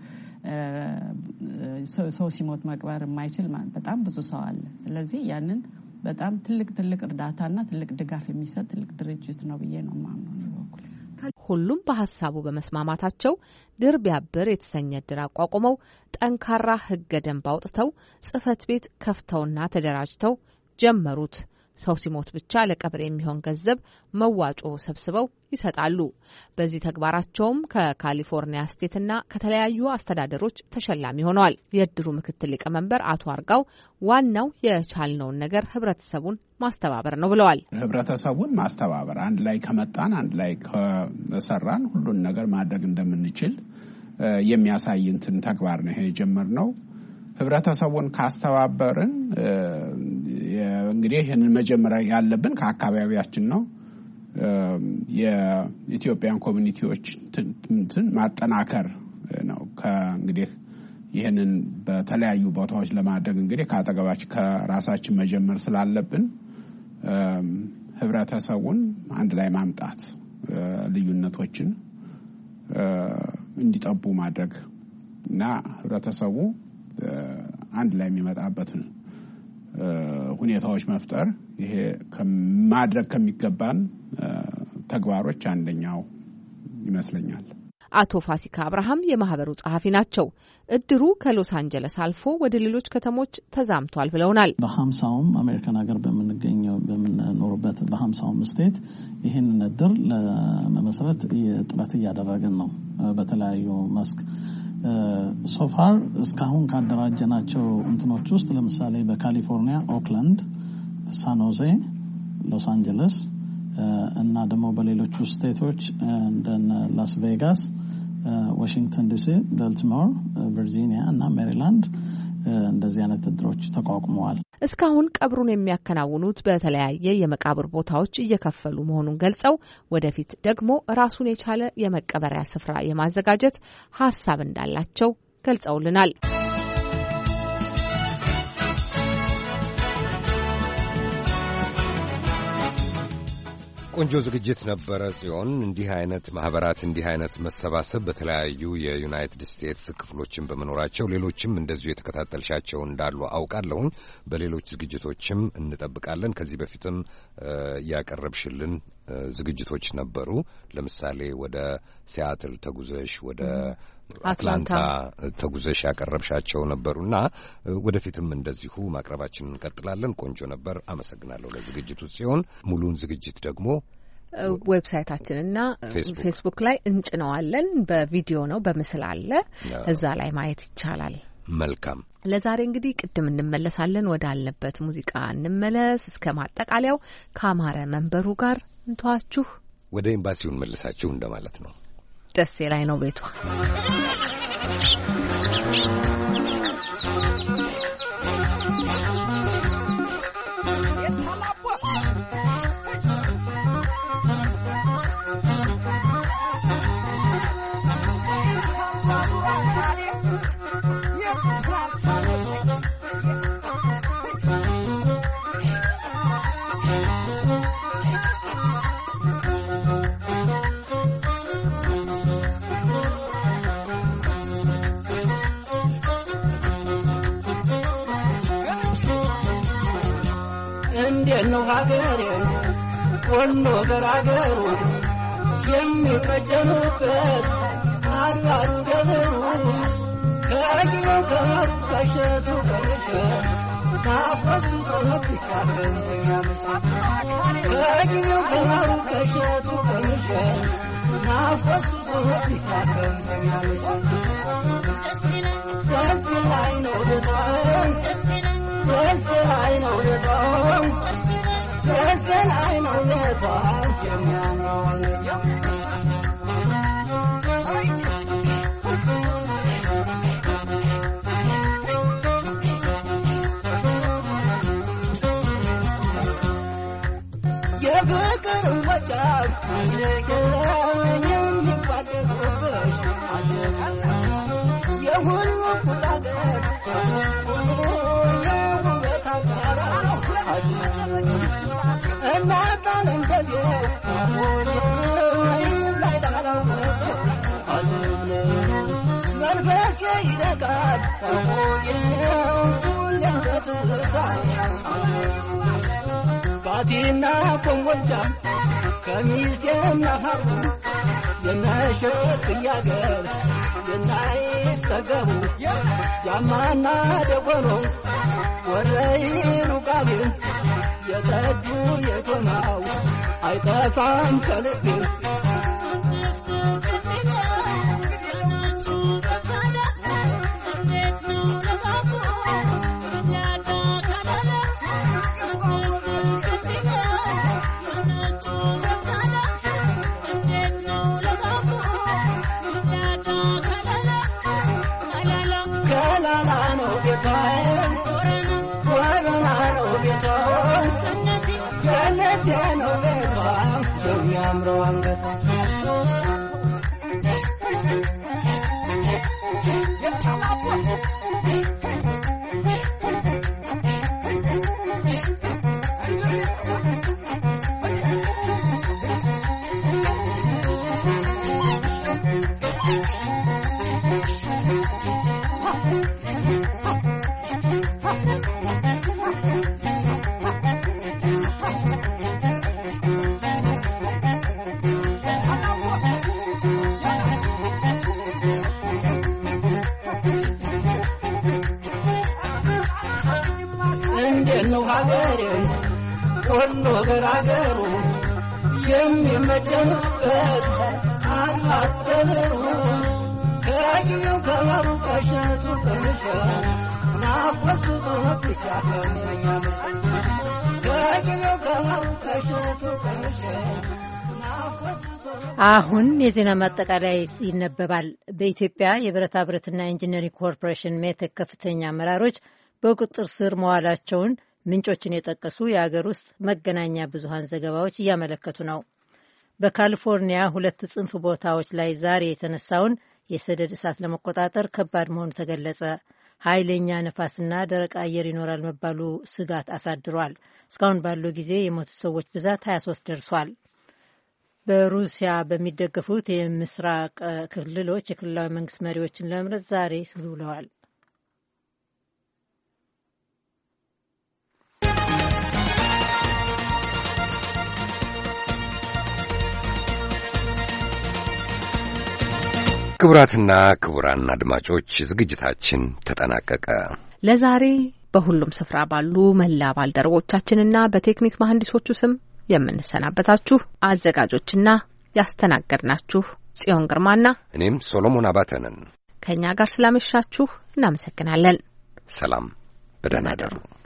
ሰው ሲሞት መቅበር የማይችል በጣም ብዙ ሰው አለ። ስለዚህ ያንን በጣም ትልቅ ትልቅ እርዳታና ትልቅ ድጋፍ የሚሰጥ ትልቅ ድርጅት ነው ብዬ ነው ማምነው ነው በኩል። ሁሉም በሐሳቡ በመስማማታቸው ድር ቢያብር የተሰኘ ድር አቋቁመው ጠንካራ ህገ ደንብ አውጥተው ጽህፈት ቤት ከፍተውና ተደራጅተው ጀመሩት። ሰው ሲሞት ብቻ ለቀብር የሚሆን ገንዘብ መዋጮ ሰብስበው ይሰጣሉ። በዚህ ተግባራቸውም ከካሊፎርኒያ ስቴትና ከተለያዩ አስተዳደሮች ተሸላሚ ሆነዋል። የእድሩ ምክትል ሊቀመንበር አቶ አርጋው ዋናው የቻልነውን ነገር ህብረተሰቡን ማስተባበር ነው ብለዋል። ህብረተሰቡን ማስተባበር አንድ ላይ ከመጣን አንድ ላይ ከሰራን ሁሉን ነገር ማድረግ እንደምንችል የሚያሳይ እንትን ተግባር ነው የጀመርነው። ህብረተሰቡን ካስተባበርን እንግዲህ ይሄንን መጀመሪያ ያለብን ከአካባቢያችን ነው። የኢትዮጵያን ኮሚኒቲዎች እንትን ማጠናከር ነው። ከእንግዲህ ይሄንን በተለያዩ ቦታዎች ለማድረግ እንግዲህ ከአጠገባችን ከራሳችን መጀመር ስላለብን ህብረተሰቡን አንድ ላይ ማምጣት ልዩነቶችን እንዲጠቡ ማድረግ እና ህብረተሰቡ አንድ ላይ የሚመጣበትን ሁኔታዎች መፍጠር ይሄ ከማድረግ ከሚገባን ተግባሮች አንደኛው ይመስለኛል። አቶ ፋሲካ አብርሃም የማህበሩ ጸሐፊ ናቸው። እድሩ ከሎስ አንጀለስ አልፎ ወደ ሌሎች ከተሞች ተዛምቷል ብለውናል። በሀምሳውም አሜሪካን ሀገር በምንገኘው በምንኖርበት በሀምሳውም ስቴት ይህንን እድር ለመመስረት ጥረት እያደረግን ነው። በተለያዩ መስክ ሶፋር እስካሁን ካደራጀናቸው እንትኖች ውስጥ ለምሳሌ በካሊፎርኒያ ኦክላንድ፣ ሳን ሆዜ፣ ሎስ አንጀለስ እና ደግሞ በሌሎች ስቴቶች እንደ ላስ ቬጋስ፣ ዋሽንግተን ዲሲ፣ ባልቲሞር፣ ቨርጂኒያ እና ሜሪላንድ እንደዚህ አይነት እድሮች ተቋቁመዋል። እስካሁን ቀብሩን የሚያከናውኑት በተለያየ የመቃብር ቦታዎች እየከፈሉ መሆኑን ገልጸው ወደፊት ደግሞ ራሱን የቻለ የመቀበሪያ ስፍራ የማዘጋጀት ሀሳብ እንዳላቸው ገልጸውልናል። ቆንጆ ዝግጅት ነበረ ጽዮን። እንዲህ አይነት ማህበራት እንዲህ አይነት መሰባሰብ በተለያዩ የዩናይትድ ስቴትስ ክፍሎችን በመኖራቸው ሌሎችም እንደዚሁ የተከታተልሻቸው እንዳሉ አውቃለሁኝ። በሌሎች ዝግጅቶችም እንጠብቃለን። ከዚህ በፊትም ያቀረብሽልን ዝግጅቶች ነበሩ። ለምሳሌ ወደ ሲያትል ተጉዘሽ ወደ አትላንታ ተጉዘሽ ያቀረብሻቸው ነበሩና ወደፊትም እንደዚሁ ማቅረባችንን እንቀጥላለን። ቆንጆ ነበር። አመሰግናለሁ ለዝግጅቱ ሲሆን ሙሉን ዝግጅት ደግሞ ዌብሳይታችንና ፌስቡክ ላይ እንጭነዋለን። በቪዲዮ ነው፣ በምስል አለ፣ እዛ ላይ ማየት ይቻላል። መልካም። ለዛሬ እንግዲህ ቅድም እንመለሳለን ወዳልንበት ሙዚቃ እንመለስ። እስከ ማጠቃለያው ከአማረ መንበሩ ጋር እንተዋችሁ። ወደ ኤምባሲውን መልሳችሁ እንደማለት ነው። ደሴ ላይ ነው ቤቷ። እንዴት ነው ሀገሬ ወሎ ገራገሩ የሚቀጀኑበት አድባሩ ደብሩ ከጊዜው ከመሩ ከሸቱ ከመሸ ናፈሱ ጦነት ይሻለን ከጊዜው ከመሩ ከሸቱ ከመሸ ናፈሱ ጦነት ይሻለን ደስ ላይ ነው በጣም ደስ ላይ ነው በጣም ደስ ላይ ነው በጣም የሚያምረው የፍቅር ወጫት አንደገኝ የሚቋደሱብሽ የሁሉ ቁጣገር የውበት አካራ እናታለም ተዜው ላይ ዳላው መንፈስ ይደቃል ሁሌም በትዝታ ባቲና ኮምቦልቻ ከሚሴና ሀርቡ የነሸት ያገር የናይሰገቡ ጃማና ደጎኖ ወረይኑ ቃቢል የጠጁ የቶማው አይጠፋም ከልብ ነው ቤቷ የሚያምረው አንገት ወሎ ገራገሩ የሚመጀኑበት አድባሩ ከጊዜው ከመሩ ከሸቱ ከመሸ ናፈሱ ጦነት ይሻለኛ ከጊዜው ከመሩ ከሸቱ ከመሸ አሁን የዜና ማጠቃለያ ይነበባል። በኢትዮጵያ የብረታ ብረትና ኢንጂነሪንግ ኮርፖሬሽን ሜቴክ ከፍተኛ አመራሮች በቁጥጥር ስር መዋላቸውን ምንጮችን የጠቀሱ የአገር ውስጥ መገናኛ ብዙሃን ዘገባዎች እያመለከቱ ነው። በካሊፎርኒያ ሁለት ጽንፍ ቦታዎች ላይ ዛሬ የተነሳውን የሰደድ እሳት ለመቆጣጠር ከባድ መሆኑ ተገለጸ። ኃይለኛ ነፋስና ደረቅ አየር ይኖራል መባሉ ስጋት አሳድሯል። እስካሁን ባለው ጊዜ የሞቱት ሰዎች ብዛት ሀያ ሶስት ደርሷል። በሩሲያ በሚደገፉት የምስራቅ ክልሎች የክልላዊ መንግስት መሪዎችን ለመምረጥ ዛሬ ውለዋል። ክቡራትና ክቡራን አድማጮች ዝግጅታችን ተጠናቀቀ። ለዛሬ በሁሉም ስፍራ ባሉ መላ ባልደረቦቻችንና በቴክኒክ መሐንዲሶቹ ስም የምንሰናበታችሁ አዘጋጆችና ያስተናገድናችሁ ጽዮን ግርማና እኔም ሶሎሞን አባተ ነን። ከኛ ጋር ስላመሻችሁ እናመሰግናለን። ሰላም፣ በደህና እደሩ።